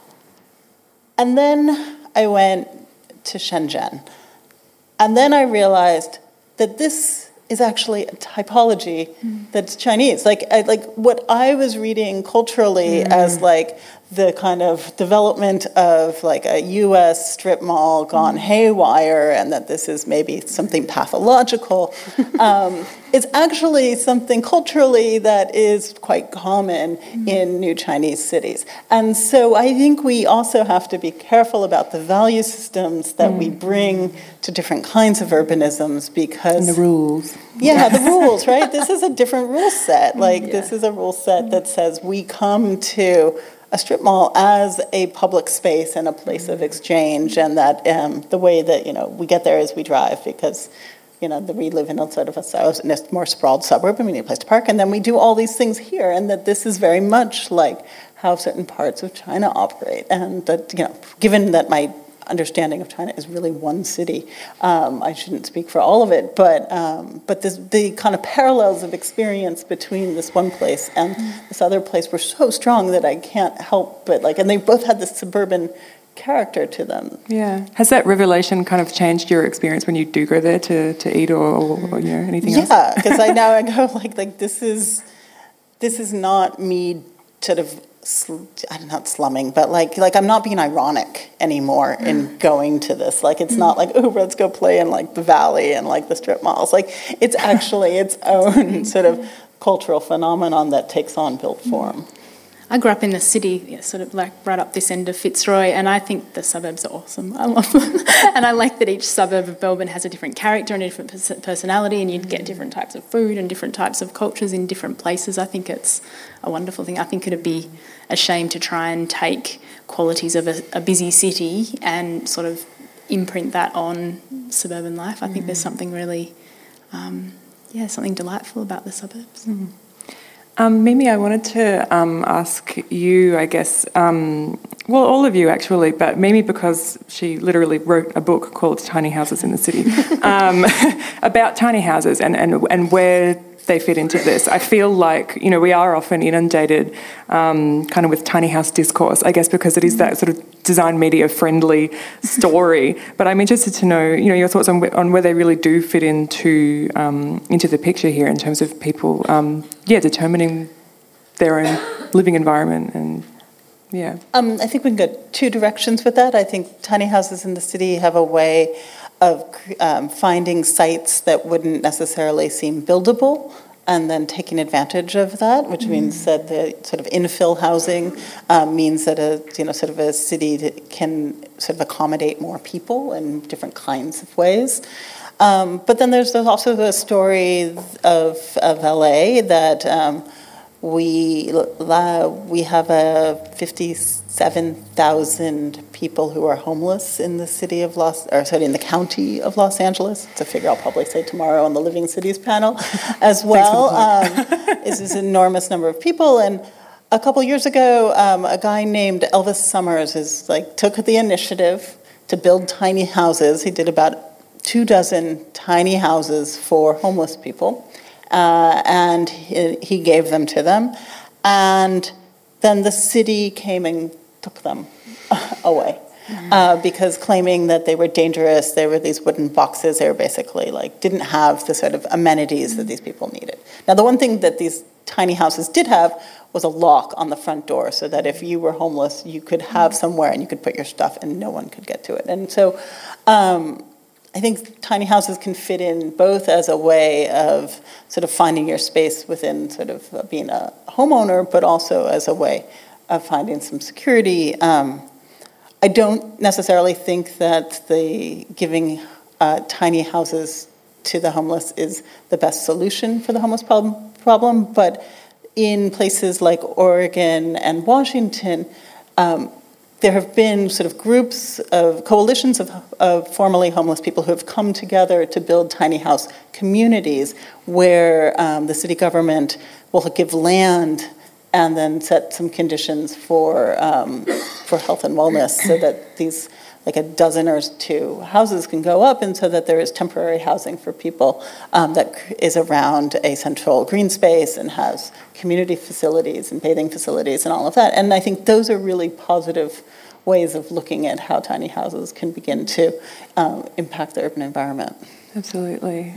And then I went to Shenzhen. And then I realized that this is actually a typology mm. that's Chinese. Like, I, like what I was reading culturally mm. as like the kind of development of like a U S strip mall gone mm. haywire, and that this is maybe something pathological, um, is actually something culturally that is quite common mm. in new Chinese cities. And so I think we also have to be careful about the value systems that mm. we bring to different kinds of urbanisms, because... And the rules. Yeah, the rules, right? This is a different rule set. Like, yeah. this is a rule set that says we come to a strip mall as a public space and a place of exchange, and that um, the way that, you know, we get there is we drive, because, you know, the, we live in a sort of a, in a more sprawled suburb, and we need a place to park, and then we do all these things here, and that this is very much like how certain parts of China operate, and that, you know, given that my understanding of China is really one city, um, I shouldn't speak for all of it, but um, but this, the kind of parallels of experience between this one place and this other place were so strong that I can't help but like, and they both had this suburban character to them. Yeah. Has that revelation kind of changed your experience when you do go there to, to eat or, or, or you know, anything else? Yeah, because I now I go like like this is this is not me sort of I'm not slumming, but like like I'm not being ironic anymore in going to this. Like it's not like, oh, let's go play in like the valley and like the strip malls. Like it's actually its own sort of cultural phenomenon that takes on built form. I grew up in the city, yeah, sort of like right up this end of Fitzroy, and I think the suburbs are awesome. I love them. And I like that each suburb of Melbourne has a different character and a different personality, and you get different types of food and different types of cultures in different places. I think it's a wonderful thing. I think it'd be a shame to try and take qualities of a, a busy city and sort of imprint that on suburban life. I think mm. there's something really, um, yeah, something delightful about the suburbs. Mm. Um, Mimi, I wanted to um, ask you, I guess, um, well, all of you actually, but Mimi because she literally wrote a book called Tiny Houses in the City, um, about tiny houses and, and, and where they fit into this. I feel like, you know, we are often inundated um, kind of with tiny house discourse, I guess because it is that sort of design media friendly story. But I'm interested to know, you know, your thoughts on, on where they really do fit into um, into the picture here in terms of people, um, yeah, determining their own living environment and, yeah. Um, I think we can go two directions with that. I think tiny houses in the city have a way of um, finding sites that wouldn't necessarily seem buildable and then taking advantage of that, which mm. means that the sort of infill housing um, means that a, you know, sort of a city that can sort of accommodate more people in different kinds of ways. Um, but then there's also the story of, of L A that um, we uh, we have a fifty-seven thousand people who are homeless in the city of Los, or sorry, in the county of Los Angeles. It's a figure I'll probably say tomorrow on the Living Cities panel as well. um, it's this enormous number of people, and a couple years ago, um, a guy named Elvis Summers is like took the initiative to build tiny houses. He did about two dozen tiny houses for homeless people. Uh, and he, he gave them to them, and then the city came and took them away mm-hmm. uh, because claiming that they were dangerous. They were these wooden boxes. They were basically like didn't have the sort of amenities mm-hmm. that these people needed. Now, the one thing that these tiny houses did have was a lock on the front door, so that if you were homeless, you could have somewhere and you could put your stuff, and no one could get to it. And so. Um, I think tiny houses can fit in both as a way of sort of finding your space within sort of being a homeowner, but also as a way of finding some security. Um, I don't necessarily think that the giving uh, tiny houses to the homeless is the best solution for the homeless problem, problem but in places like Oregon and Washington, um, there have been sort of groups of coalitions of, of formerly homeless people who have come together to build tiny house communities where um, the city government will give land and then set some conditions for um, for health and wellness so that these, like a dozen or two houses can go up, and so that there is temporary housing for people um, that is around a central green space and has community facilities and bathing facilities and all of that. And I think those are really positive ways of looking at how tiny houses can begin to um, impact the urban environment. Absolutely.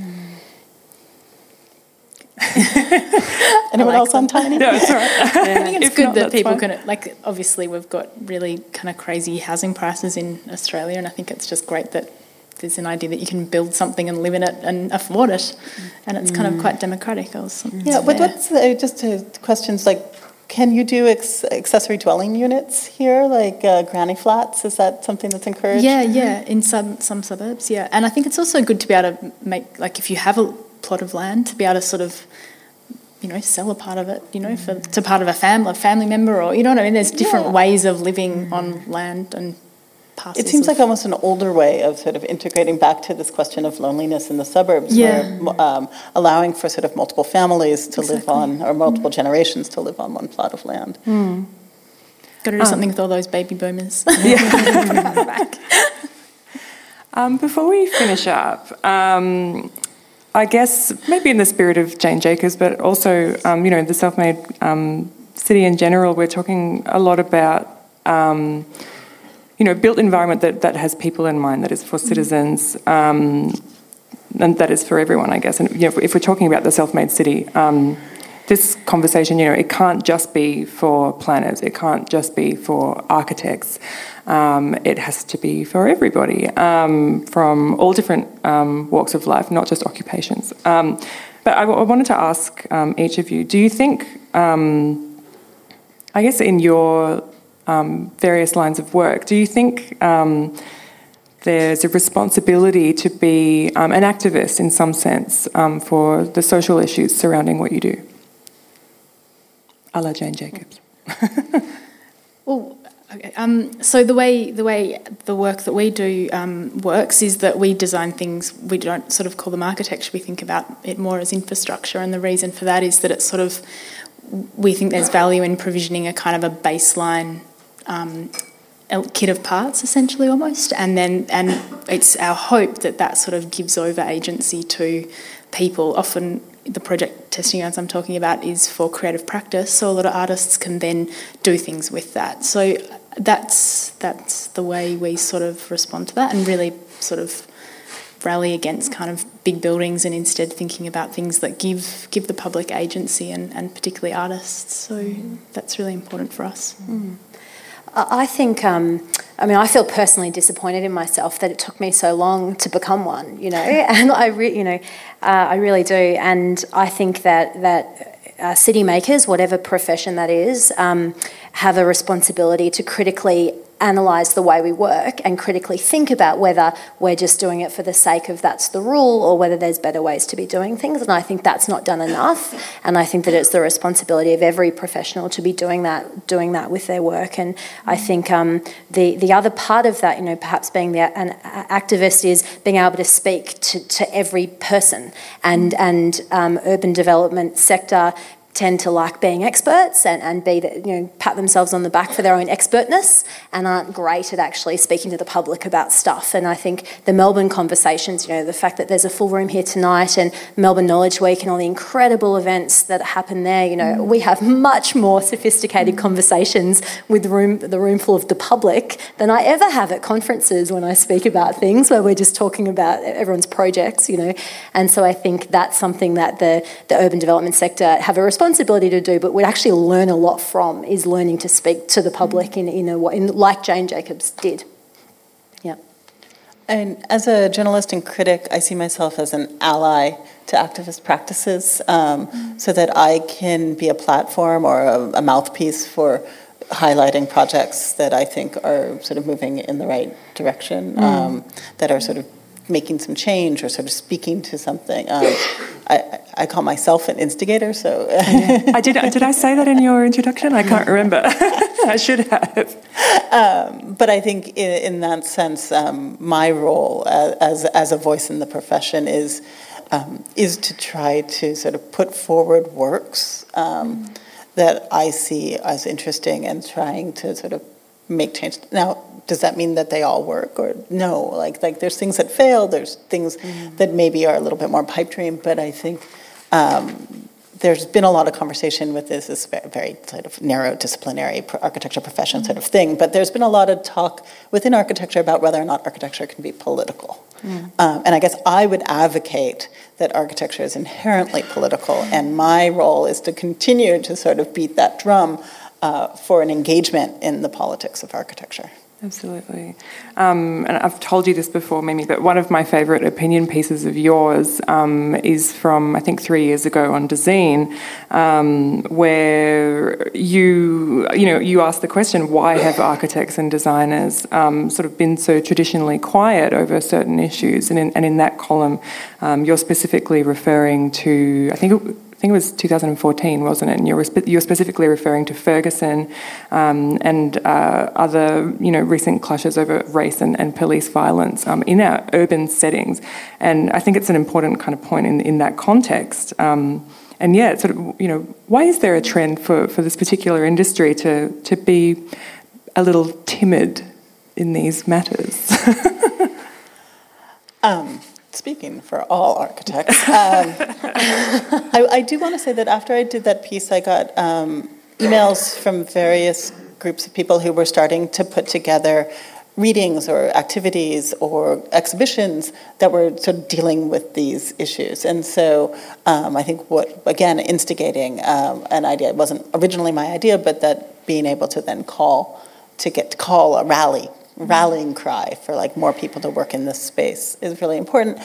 Anyone like else that. on tiny? No, it's all right. I think it's If good not, that that's people fine. can, like, obviously we've got really kind of crazy housing prices in Australia, and I think it's just great that there's an idea that you can build something and live in it and afford it, and it's kind of quite democratic. I was, Yeah, but what's uh, just uh, questions like, can you do ex- accessory dwelling units here, like uh, granny flats? Is that something that's encouraged? Yeah, yeah, in some some suburbs, yeah. And I think it's also good to be able to make, like, if you have a plot of land, to be able to sort of, you know, sell a part of it, you know, for to part of a family, a family member, or, you know what I mean? There's different Yeah. ways of living on land and parcels. It seems of- like almost an older way of sort of integrating back to this question of loneliness in the suburbs, Yeah. where um, allowing for sort of multiple families to live on, or multiple generations to live on one plot of land. Got to do something with all those baby boomers. Um, before we finish up, um, I guess maybe in the spirit of Jane Jacobs, but also, um, you know, the self-made um, city in general, we're talking a lot about, um, you know, built environment that, that has people in mind, that is for citizens, um, and that is for everyone, I guess. And, you know, if we're talking about the self-made city, um, this conversation, you know, it can't just be for planners, it can't just be for architects. Um, it has to be for everybody, um, from all different um, walks of life, not just occupations. Um, but I, w- I wanted to ask um, each of you, do you think, um, I guess in your um, various lines of work, do you think um, there's a responsibility to be um, an activist in some sense um, for the social issues surrounding what you do? A la Jane Jacobs. Well, okay. Um, so the way the way the work that we do um, works is that we design things. We don't sort of call them architecture. We think about it more as infrastructure, and the reason for that is that it's sort of, we think there's value in provisioning a kind of a baseline um, kit of parts, essentially, almost, and then and it's our hope that that sort of gives over agency to people. Often the project testing grounds I'm talking about is for creative practice, so a lot of artists can then do things with that. So that's that's the way we sort of respond to that, and really sort of rally against kind of big buildings, and instead thinking about things that give give the public agency, and, and particularly artists. So mm. that's really important for us. Mm. I think, um, I mean, I feel personally disappointed in myself that it took me so long to become one, you know, and I, re- you know, uh, I really do. And I think that that uh, city makers, whatever profession that is, um, have a responsibility to critically analyse the way we work and critically think about whether we're just doing it for the sake of that's the rule, or whether there's better ways to be doing things. And I think that's not done enough, and I think that it's the responsibility of every professional to be doing that doing that with their work. And I think um, the the other part of that, you know, perhaps being the, an activist, is being able to speak to, to every person, and and um, urban development sector tend to like being experts and, and be that, you know, pat themselves on the back for their own expertness, and aren't great at actually speaking to the public about stuff. And I think the Melbourne conversations, you know, the fact that there's a full room here tonight, and Melbourne Knowledge Week and all the incredible events that happen there, you know, mm. we have much more sophisticated mm. conversations with the room, the room full of the public than I ever have at conferences when I speak about things where we're just talking about everyone's projects, you know. And so I think that's something that the, the urban development sector have a responsibility responsibility to do, but we'd actually learn a lot from, is learning to speak to the public in, in a way, in, like Jane Jacobs did. Yeah. And as a journalist and critic, I see myself as an ally to activist practices, um, mm. so that I can be a platform or a, a mouthpiece for highlighting projects that I think are sort of moving in the right direction, mm. um, that are sort of making some change or sort of speaking to something. Um, I, I call myself an instigator, so... yeah. I did Did I say that in your introduction? I can't remember. I should have. Um, but I think in, in that sense, um, my role as, as a voice in the profession is um, is to try to sort of put forward works um, mm. that I see as interesting and trying to sort of make change. Now, does that mean that they all work, or no? Like, like there's things that fail. There's things mm. that maybe are a little bit more pipe dream. But I think um, there's been a lot of conversation with this, this very sort of narrow disciplinary architecture profession mm. sort of thing. But there's been a lot of talk within architecture about whether or not architecture can be political. Mm. Um, and I guess I would advocate that architecture is inherently political, and my role is to continue to sort of beat that drum uh, for an engagement in the politics of architecture. Absolutely. Um, and I've told you this before, Mimi, but one of my favourite opinion pieces of yours um, is from, I think, three years ago on Dezeen, um, where you, you know, you asked the question, why have architects and designers um, sort of been so traditionally quiet over certain issues? And in, and in that column, um, you're specifically referring to, I think it, I think it was two thousand fourteen, wasn't it? And you're, you're specifically referring to Ferguson um, and uh, other, you know, recent clashes over race and, and police violence um, in our urban settings. And I think it's an important kind of point in, in that context. Um, and yeah, it's sort of, you know, why is there a trend for, for this particular industry to, to be a little timid in these matters? um. Speaking for all architects, um, I, I do want to say that after I did that piece, I got um, emails from various groups of people who were starting to put together readings or activities or exhibitions that were sort of dealing with these issues. And so um, I think what, again, instigating um, an idea, it wasn't originally my idea, but that being able to then call, to get to call a rally, rallying cry for like more people to work in this space is really important.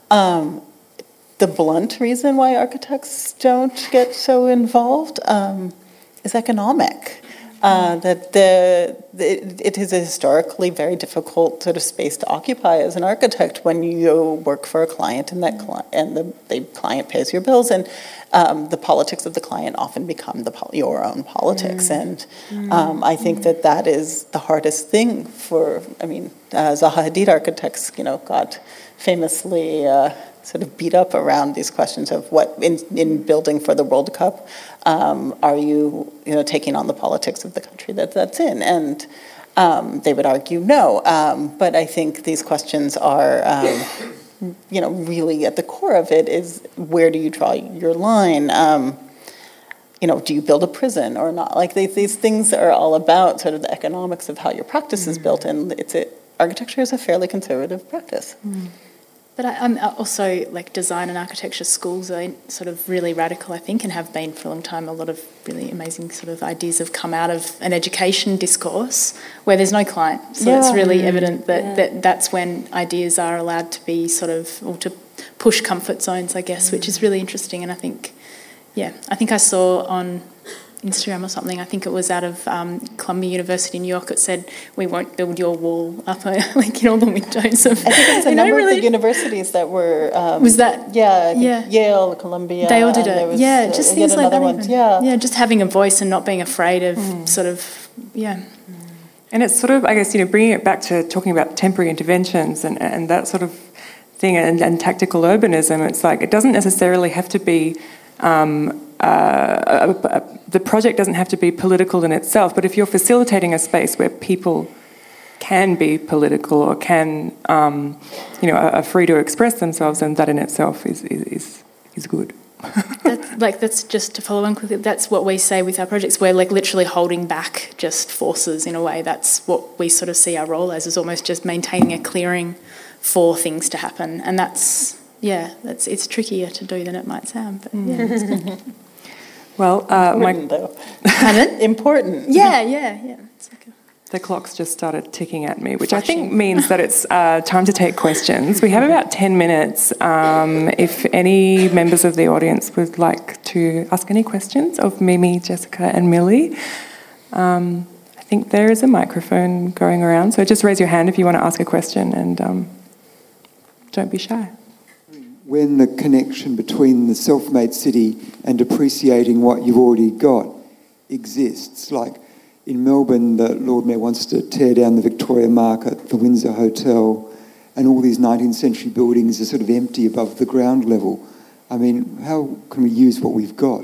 Um, the blunt reason why architects don't get so involved um, is economic. Uh, that the, the it is a historically very difficult sort of space to occupy as an architect when you work for a client and that cli- and the, the client pays your bills, and um, the politics of the client often become the pol- your own politics. Mm. And um, I think mm. that that is the hardest thing for. I mean, uh, Zaha Hadid architects, you know, got famously uh, sort of beat up around these questions of what in, in building for the World Cup. Um, are you, you know, taking on the politics of the country that that's in? And um, they would argue no. Um, but I think these questions are, um, you know, really at the core of it is where do you draw your line? Um, you know, do you build a prison or not? Like these, these things are all about sort of the economics of how your practice mm. is built, and it's a, architecture is a fairly conservative practice. Mm. But I, I'm also, like, design and architecture schools are sort of really radical, I think, and have been for a long time. A lot of really amazing sort of ideas have come out of an education discourse where there's no client. So yeah. it's really mm. evident that, yeah. that that's when ideas are allowed to be sort of, or to push comfort zones, I guess, mm. which is really interesting. And I think, yeah, I think I saw on Instagram or something, I think it was out of um, Columbia University in New York, it said, we won't build your wall up, like, in all the windows of... I think it was a number really, of the universities that were... Um, was that... Yeah, I think yeah. Yale, Columbia... They all did it, was, yeah, uh, just things like that ones, yeah. yeah, just having a voice and not being afraid of mm. sort of, yeah. And it's sort of, I guess, you know, bringing it back to talking about temporary interventions and, and that sort of thing, and, and tactical urbanism, it's like, it doesn't necessarily have to be... Um, Uh, a, a, the project doesn't have to be political in itself, but if you're facilitating a space where people can be political or can, um, you know, are, are free to express themselves, then that in itself is is is good. that's, like that's just to follow on quickly. That's what we say with our projects. We're like literally holding back just forces in a way. That's what we sort of see our role as, is almost just maintaining a clearing for things to happen, and that's yeah, that's it's trickier to do than it might sound, but yeah. It's good. Well, uh, important, my though. Important. Yeah, yeah, yeah. It's like a... The clock's just started ticking at me, which I think means that it's uh, time to take questions. We have about ten minutes. Um, if any members of the audience would like to ask any questions of Mimi, Jessica and Millie, um, I think there is a microphone going around, so just raise your hand if you want to ask a question, and um, don't be shy. When the connection between the self-made city and appreciating what you've already got exists, like in Melbourne, the Lord Mayor wants to tear down the Victoria Market, the Windsor Hotel, and all these nineteenth century buildings are sort of empty above the ground level. I mean, how can we use what we've got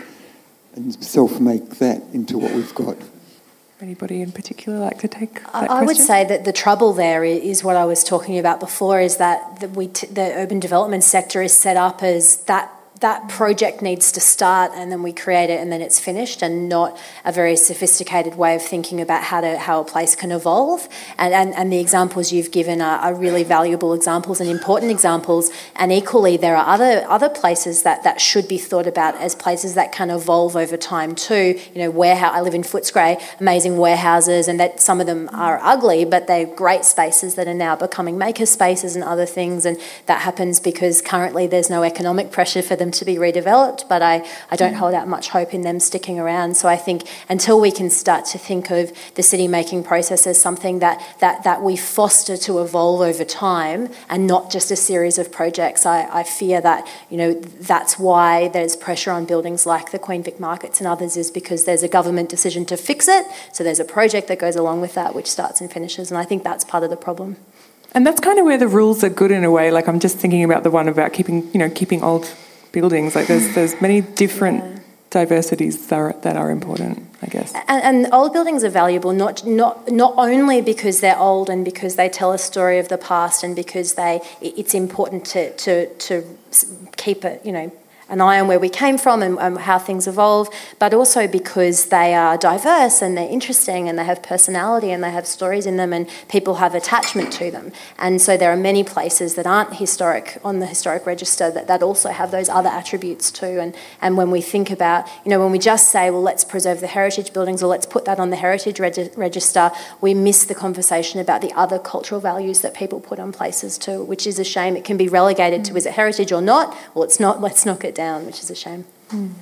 and self-make that into what we've got? Anybody in particular like to take that I, I question? would say that the trouble there is what I was talking about before, is that the, we t- the urban development sector is set up as that that project needs to start and then we create it and then it's finished, and not a very sophisticated way of thinking about how to how a place can evolve. And and, and the examples you've given are, are really valuable examples and important examples, and equally there are other other places that, that should be thought about as places that can evolve over time too. You know, warehouse, I live in Footscray, amazing warehouses, and that some of them are ugly, but they're great spaces that are now becoming maker spaces and other things, and that happens because currently there's no economic pressure for them to be redeveloped, but I, I don't hold out much hope in them sticking around. So I think until we can start to think of the city making process as something that that, that we foster to evolve over time and not just a series of projects, I, I fear that, you know, that's why there's pressure on buildings like the Queen Vic Markets and others, is because there's a government decision to fix it, so there's a project that goes along with that which starts and finishes, and I think that's part of the problem. And that's kind of where the rules are good in a way. Like, I'm just thinking about the one about keeping, you know, keeping old buildings. Like there's there's many different yeah. diversities that are, that are important, I guess. And, and old buildings are valuable not not not only because they're old and because they tell a story of the past and because they it's important to to to keep it, you know, an eye on where we came from and, and how things evolve, but also because they are diverse and they're interesting and they have personality and they have stories in them and people have attachment to them. And so there are many places that aren't historic on the historic register that, that also have those other attributes too. And, and when we think about, you know, when we just say, well, let's preserve the heritage buildings or let's put that on the heritage reg- register, we miss the conversation about the other cultural values that people put on places too, which is a shame. It can be relegated mm. to, is it heritage or not? Well, it's not, let's knock it down, which is a shame. Mm.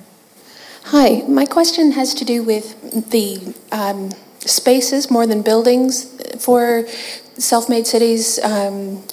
Hi, my question has to do with the um, spaces more than buildings for self-made cities, um,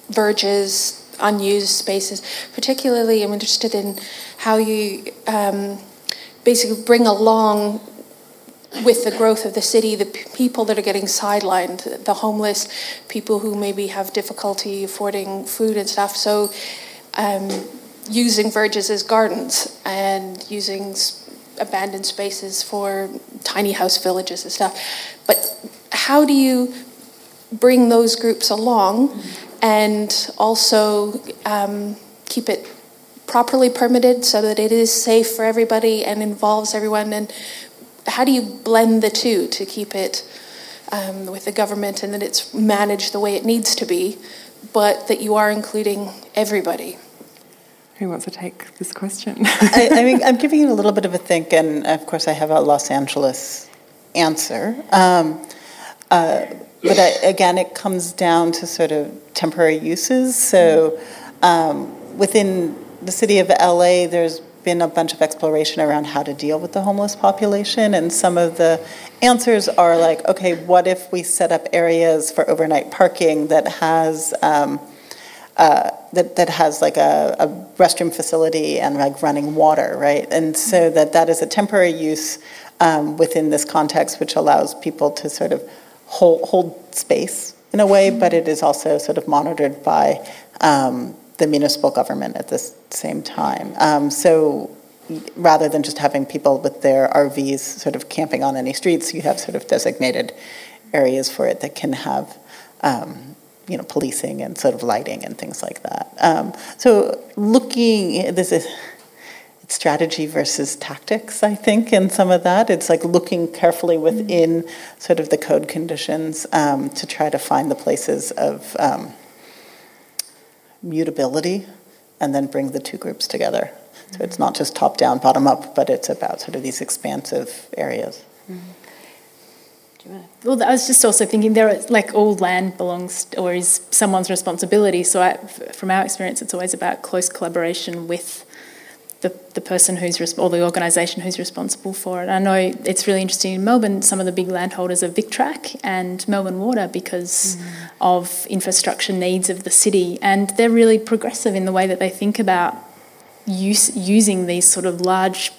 verges, unused spaces. Particularly, I'm interested in how you um, basically bring along with the growth of the city the p- people that are getting sidelined, the homeless, people who maybe have difficulty affording food and stuff. So um, using verges as gardens and using s- abandoned spaces for tiny house villages and stuff. But how do you bring those groups along mm-hmm. and also um, keep it properly permitted so that it is safe for everybody and involves everyone? And how do you blend the two to keep it um, with the government and that it's managed the way it needs to be, but that you are including everybody? Who wants to take this question? I, I mean, I'm giving you a little bit of a think, and of course I have a Los Angeles answer. Um, uh, but I, again, it comes down to sort of temporary uses. So um, within the city of L A, there's been a bunch of exploration around how to deal with the homeless population, and some of the answers are like, okay, what if we set up areas for overnight parking that has um, uh, that that has like a, a restroom facility and like running water, right? And so that that is a temporary use um, within this context, which allows people to sort of hold hold space in a way, but it is also sort of monitored by um, the municipal government at the same time. Um, so rather than just having people with their R Vs sort of camping on any streets, you have sort of designated areas for it that can have, um, you know, policing and sort of lighting and things like that. Um, so looking, this is strategy versus tactics, I think, in some of that. It's like looking carefully within sort of the code conditions um, to try to find the places of um, mutability and then bring the two groups together. So it's not just top down, bottom up, but it's about sort of these expansive areas. Well, I was just also thinking there, are, like all land belongs or is someone's responsibility. So I, from our experience, it's always about close collaboration with the, the person who's res- or the organisation who's responsible for it. I know it's really interesting in Melbourne, some of the big landholders are VicTrack and Melbourne Water because mm. of infrastructure needs of the city, and they're really progressive in the way that they think about use, using these sort of large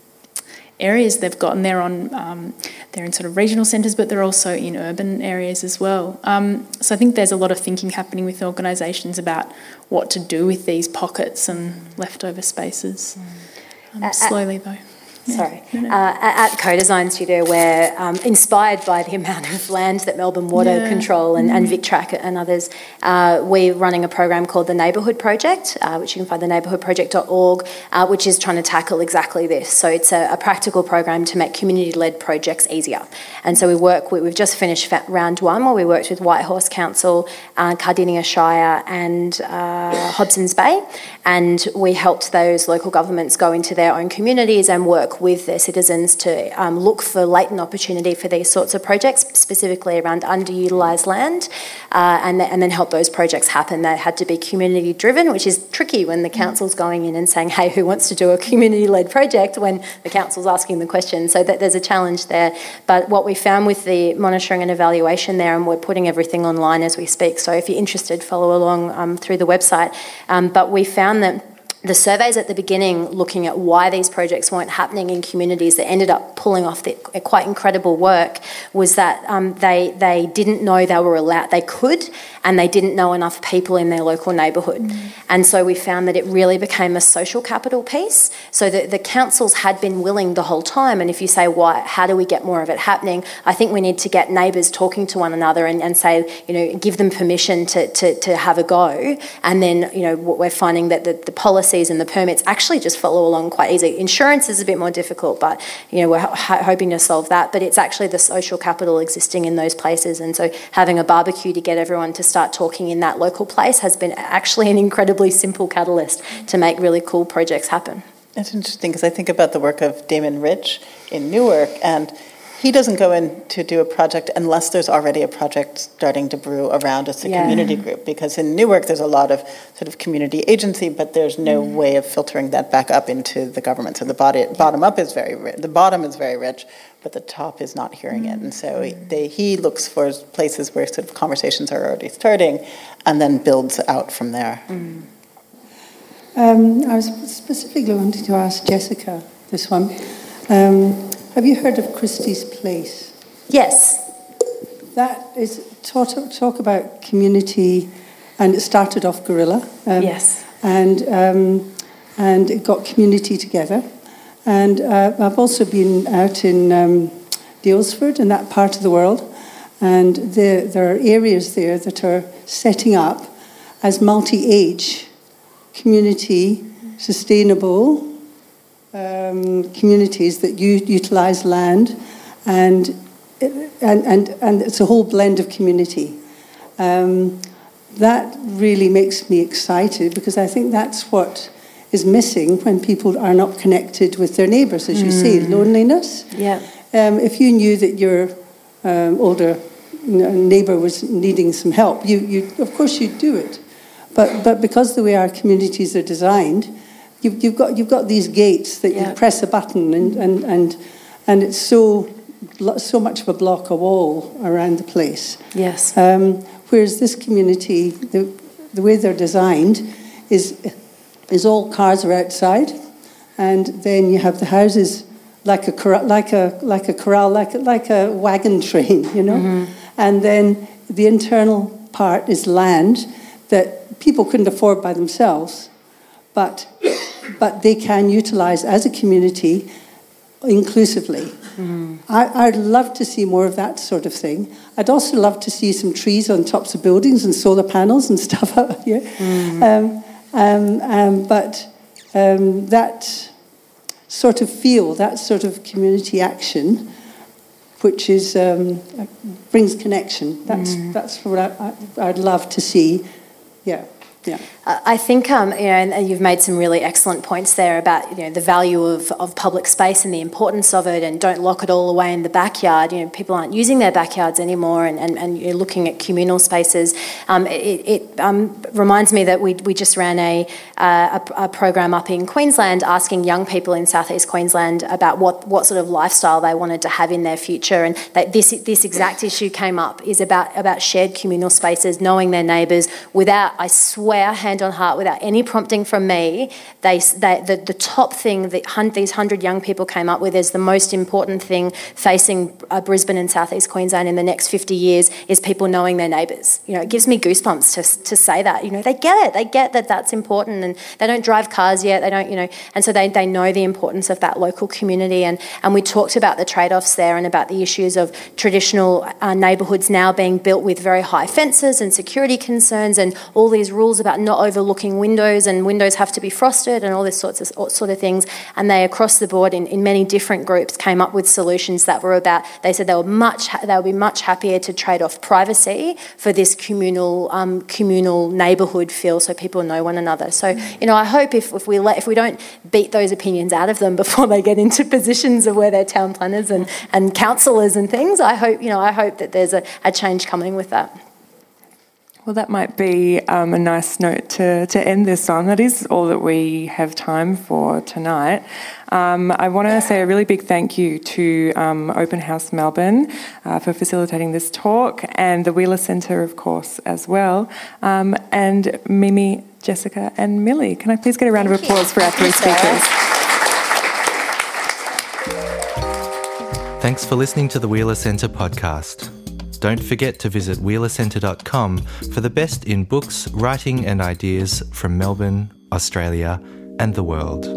areas they've got, and they're on um, they're in sort of regional centres, but they're also in urban areas as well. Um, so I think there's a lot of thinking happening with organisations about what to do with these pockets and leftover spaces. Um, slowly though. Yeah. Sorry. No, no. Uh, at Co-Design Studio, we're um, inspired by the amount of land that Melbourne Water yeah. control and, mm. and VicTrack and others. Uh, we're running a program called the Neighbourhood Project, uh, which you can find at neighbourhood project dot org, uh, which is trying to tackle exactly this. So it's a, a practical program to make community-led projects easier. And so we work, we, we've just finished round one where we worked with Whitehorse Council, uh, Cardinia Shire and uh, Hobsons Bay, and we helped those local governments go into their own communities and work with their citizens to um, look for latent opportunity for these sorts of projects, specifically around underutilised land, uh, and, th- and then help those projects happen. They had to be community driven, which is tricky when the council's going in and saying, hey, who wants to do a community-led project, when the council's asking the question. So that there's a challenge there. But what we found with the monitoring and evaluation there, and we're putting everything online as we speak, so if you're interested, follow along um, through the website. Um, but we found that the surveys at the beginning, looking at why these projects weren't happening in communities that ended up pulling off the quite incredible work, was that um, they they didn't know they were allowed, they could, and they didn't know enough people in their local neighbourhood. Mm. And so we found that it really became a social capital piece. So that the councils had been willing the whole time, and if you say, why, how do we get more of it happening? I think we need to get neighbours talking to one another and, and say, you know, give them permission to, to, to have a go. And then, you know, what we're finding that the, the policy and the permits actually just follow along quite easy. Insurance is a bit more difficult, but you know we're ho- hoping to solve that. But it's actually the social capital existing in those places, and so having a barbecue to get everyone to start talking in that local place has been actually an incredibly simple catalyst to make really cool projects happen. It's interesting because I think about the work of Damon Rich in Newark, and he doesn't go in to do a project unless there's already a project starting to brew around as a yeah. community group. Because in Newark, there's a lot of sort of community agency, but there's no mm. way of filtering that back up into the government. So the body, bottom up is very rich. The bottom is very rich, but the top is not hearing mm. it. And so he, they, he looks for places where sort of conversations are already starting, and then builds out from there. Mm. Um, I was specifically wanting to ask Jessica this one. Um, Have you heard of Christie's Place? Yes. That is, talk, talk about community, and it started off guerrilla. Um, yes. And um, and it got community together. And uh, I've also been out in um, Daylesford and that part of the world, and there, there are areas there that are setting up as multi-age community, sustainable Um, communities that u- utilise land, and, and and and it's a whole blend of community. Um, that really makes me excited, because I think that's what is missing when people are not connected with their neighbours, as you mm. say, loneliness. Yeah. Um, if you knew that your um, older neighbour was needing some help, you you of course you'd do it, but but because the way our communities are designed, You've, you've got you've got these gates that yeah. you press a button, and, and, and and it's so so much of a block, a wall around the place. Yes. Um, whereas this community, the the way they're designed, is is all cars are outside, and then you have the houses like a corral, like a like a corral, like a, like a wagon train, you know, mm-hmm. and then the internal part is land that people couldn't afford by themselves, but. but they can utilise as a community inclusively. Mm. I, I'd love to see more of that sort of thing. I'd also love to see some trees on tops of buildings and solar panels and stuff out here. Mm. Um, um, um, but um, that sort of feel, that sort of community action, which is um, brings connection. That's mm. that's what I, I, I'd love to see. Yeah. Yeah. Uh, I think um, you know, and you've made some really excellent points there about you know the value of, of public space and the importance of it, and don't lock it all away in the backyard. You know, people aren't using their backyards anymore, and, and, and you're looking at communal spaces. Um, it it um, reminds me that we we just ran a, uh, a a program up in Queensland asking young people in southeast Queensland about what, what sort of lifestyle they wanted to have in their future, and that this this exact issue came up is about about shared communal spaces, knowing their neighbours without, I swear, hand on heart, without any prompting from me, they, they the, the top thing that hun- these hundred young people came up with is the most important thing facing uh, Brisbane and southeast Queensland in the next fifty years is people knowing their neighbours. You know, it gives me goosebumps to to say that. You know, they get it. They get that that's important, and they don't drive cars yet. They don't, you know, and so they, they know the importance of that local community. And, and we talked about the trade-offs there and about the issues of traditional uh, neighbourhoods now being built with very high fences and security concerns and all these rules about not overlooking windows, and windows have to be frosted and all this sorts of sort of things. And they, across the board, in, in many different groups, came up with solutions that were about. They said they were much they would be much happier to trade off privacy for this communal um, communal neighbourhood feel, so people know one another. So you know, I hope if, if we let if we don't beat those opinions out of them before they get into positions of where they're town planners and, and councillors and things, I hope you know I hope that there's a, a change coming with that. Well, that might be um, a nice note to, to end this on. That is all that we have time for tonight. Um, I want to say a really big thank you to um, Open House Melbourne uh, for facilitating this talk, and the Wheeler Centre, of course, as well, um, and Mimi, Jessica and Millie. Can I please get a round thank of applause you. for our three speakers? Thanks for listening to the Wheeler Centre podcast. Don't forget to visit wheeler centre dot com for the best in books, writing and ideas from Melbourne, Australia and the world.